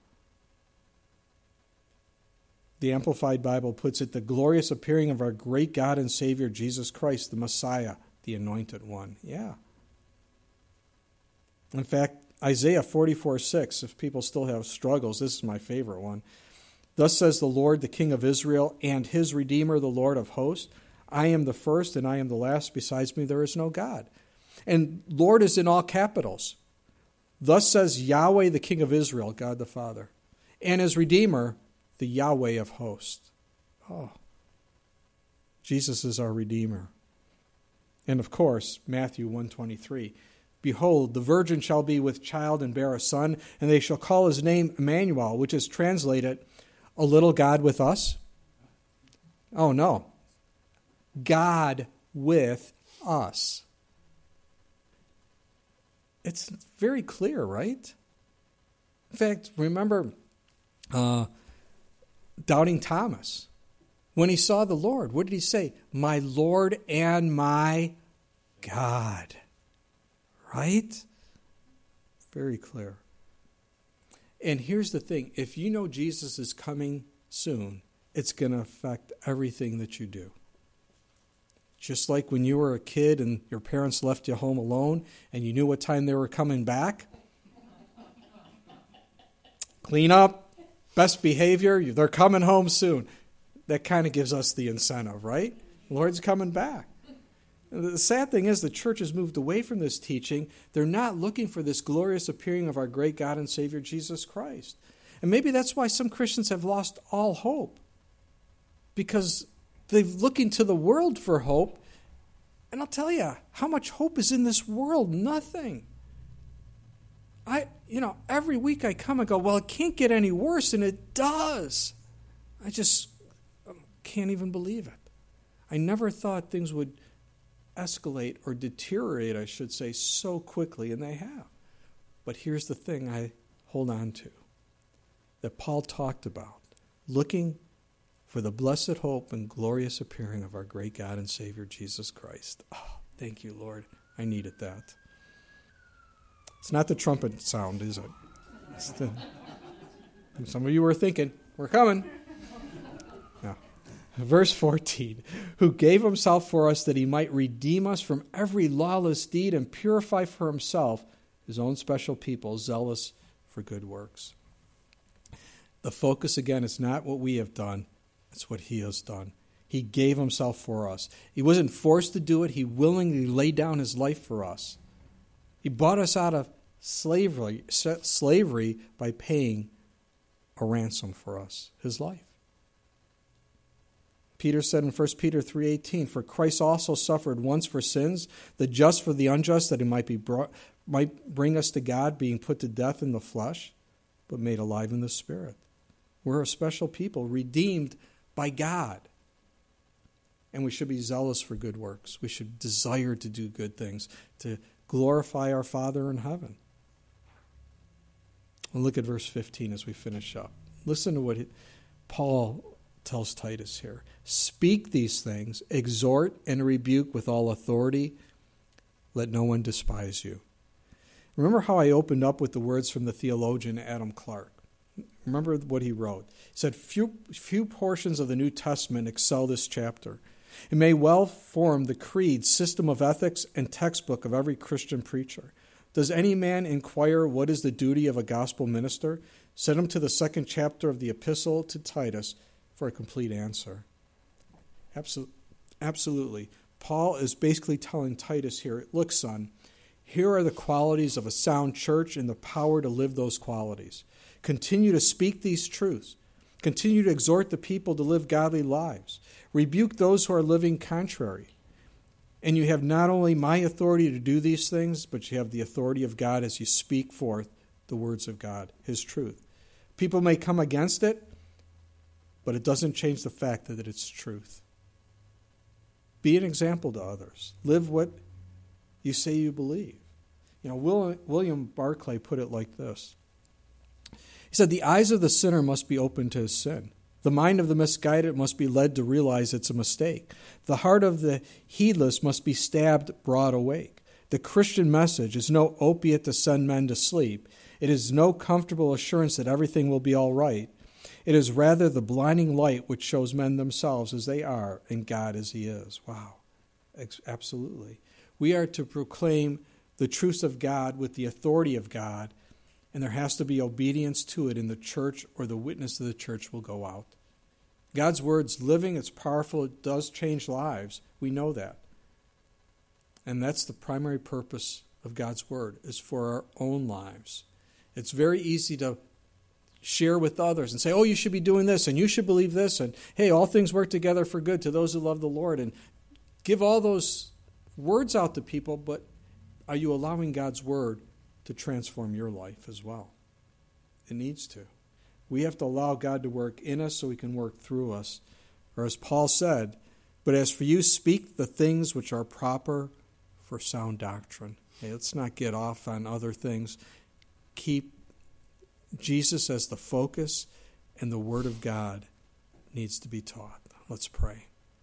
The Amplified Bible puts it, the glorious appearing of our great God and Savior, Jesus Christ, the Messiah, the Anointed One. Yeah. In fact, Isaiah forty-four six, if people still have struggles, this is my favorite one. Thus says the Lord, the King of Israel, and his Redeemer, the Lord of hosts, I am the first and I am the last. Besides me, there is no God. And Lord is in all capitals. Thus says Yahweh, the King of Israel, God the Father, and his Redeemer, the Yahweh of hosts. Oh, Jesus is our Redeemer. And of course, Matthew one twenty-three. Behold, the virgin shall be with child and bear a son, and they shall call his name Emmanuel, which is translated, a little God with us. Oh, no. God with us. It's very clear, right? In fact, remember uh, doubting Thomas. When he saw the Lord, what did he say? My Lord and my God. Right? Very clear. And here's the thing. If you know Jesus is coming soon, it's going to affect everything that you do. Just like when you were a kid and your parents left you home alone and you knew what time they were coming back. Clean up, best behavior, they're coming home soon. That kind of gives us the incentive, right? The Lord's coming back. The sad thing is the church has moved away from this teaching. They're not looking for this glorious appearing of our great God and Savior Jesus Christ. And maybe that's why some Christians have lost all hope. Because they're looking to the world for hope. And I'll tell you, how much hope is in this world? Nothing. I, you know, every week I come and go, well, it can't get any worse, and it does. I just can't even believe it. I never thought things would escalate or deteriorate, I should say, so quickly, and they have. But here's the thing I hold on to, that Paul talked about, looking for the blessed hope and glorious appearing of our great God and Savior, Jesus Christ. Oh, thank you, Lord. I needed that. It's not the trumpet sound, is it? It's the, some of you were thinking, we're coming. No. Verse fourteen, who gave himself for us that he might redeem us from every lawless deed and purify for himself his own special people, zealous for good works. The focus, again, is not what we have done. It's what he has done. He gave himself for us. He wasn't forced to do it. He willingly laid down his life for us. He bought us out of slavery, slavery by paying a ransom for us, his life. Peter said in First Peter three eighteen, for Christ also suffered once for sins, the just for the unjust, that he might be brought, might bring us to God, being put to death in the flesh, but made alive in the Spirit. We're a special people, redeemed by God. And we should be zealous for good works. We should desire to do good things, to glorify our Father in heaven. And look at verse fifteen as we finish up. Listen to what he, Paul tells Titus here. Speak these things, exhort and rebuke with all authority. Let no one despise you. Remember how I opened up with the words from the theologian Adam Clarke. Remember what he wrote. He said, few, few portions of the New Testament excel this chapter. It may well form the creed, system of ethics, and textbook of every Christian preacher. Does any man inquire what is the duty of a gospel minister? Send him to the second chapter of the epistle to Titus for a complete answer. Absolutely. Absolutely. Paul is basically telling Titus here, look, son, here are the qualities of a sound church and the power to live those qualities. Continue to speak these truths. Continue to exhort the people to live godly lives. Rebuke those who are living contrary. And you have not only my authority to do these things, but you have the authority of God as you speak forth the words of God, his truth. People may come against it, but it doesn't change the fact that it's truth. Be an example to others. Live what you say you believe. You know, William Barclay put it like this. He said, the eyes of the sinner must be open to his sin. The mind of the misguided must be led to realize it's a mistake. The heart of the heedless must be stabbed broad awake. The Christian message is no opiate to send men to sleep. It is no comfortable assurance that everything will be all right. It is rather the blinding light which shows men themselves as they are and God as he is. Wow. Absolutely. We are to proclaim the truths of God with the authority of God, and there has to be obedience to it in the church, or the witness of the church will go out. God's word's living, it's powerful, it does change lives. We know that. And that's the primary purpose of God's word, is for our own lives. It's very easy to share with others and say, oh, you should be doing this, and you should believe this, and hey, all things work together for good to those who love the Lord, and give all those words out to people, but are you allowing God's word to transform your life as well? It needs to. We have to allow God to work in us so he can work through us. Or as Paul said, but as for you, speak the things which are proper for sound doctrine. Hey, let's not get off on other things. Keep Jesus as the focus, and the word of God needs to be taught. Let's pray.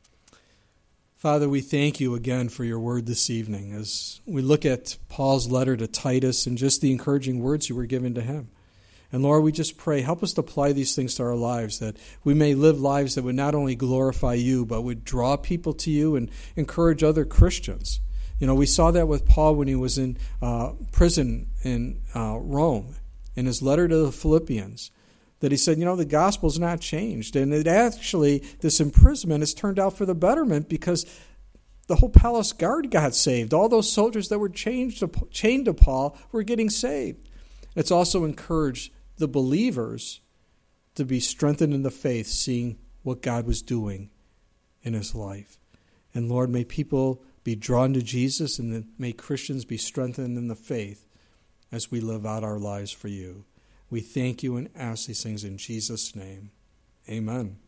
Father, we thank you again for your word this evening as we look at Paul's letter to Titus and just the encouraging words you were given to him. And Lord, we just pray, help us to apply these things to our lives, that we may live lives that would not only glorify you, but would draw people to you and encourage other Christians. You know, we saw that with Paul when he was in uh, prison in uh, Rome, in his letter to the Philippians, that he said, you know, the gospel's not changed. And it actually, this imprisonment has turned out for the betterment, because the whole palace guard got saved. All those soldiers that were chained to, chained to Paul were getting saved. It's also encouraged the believers to be strengthened in the faith, seeing what God was doing in his life. And Lord, may people be drawn to Jesus, and may Christians be strengthened in the faith as we live out our lives for you. We thank you and ask these things in Jesus' name. Amen.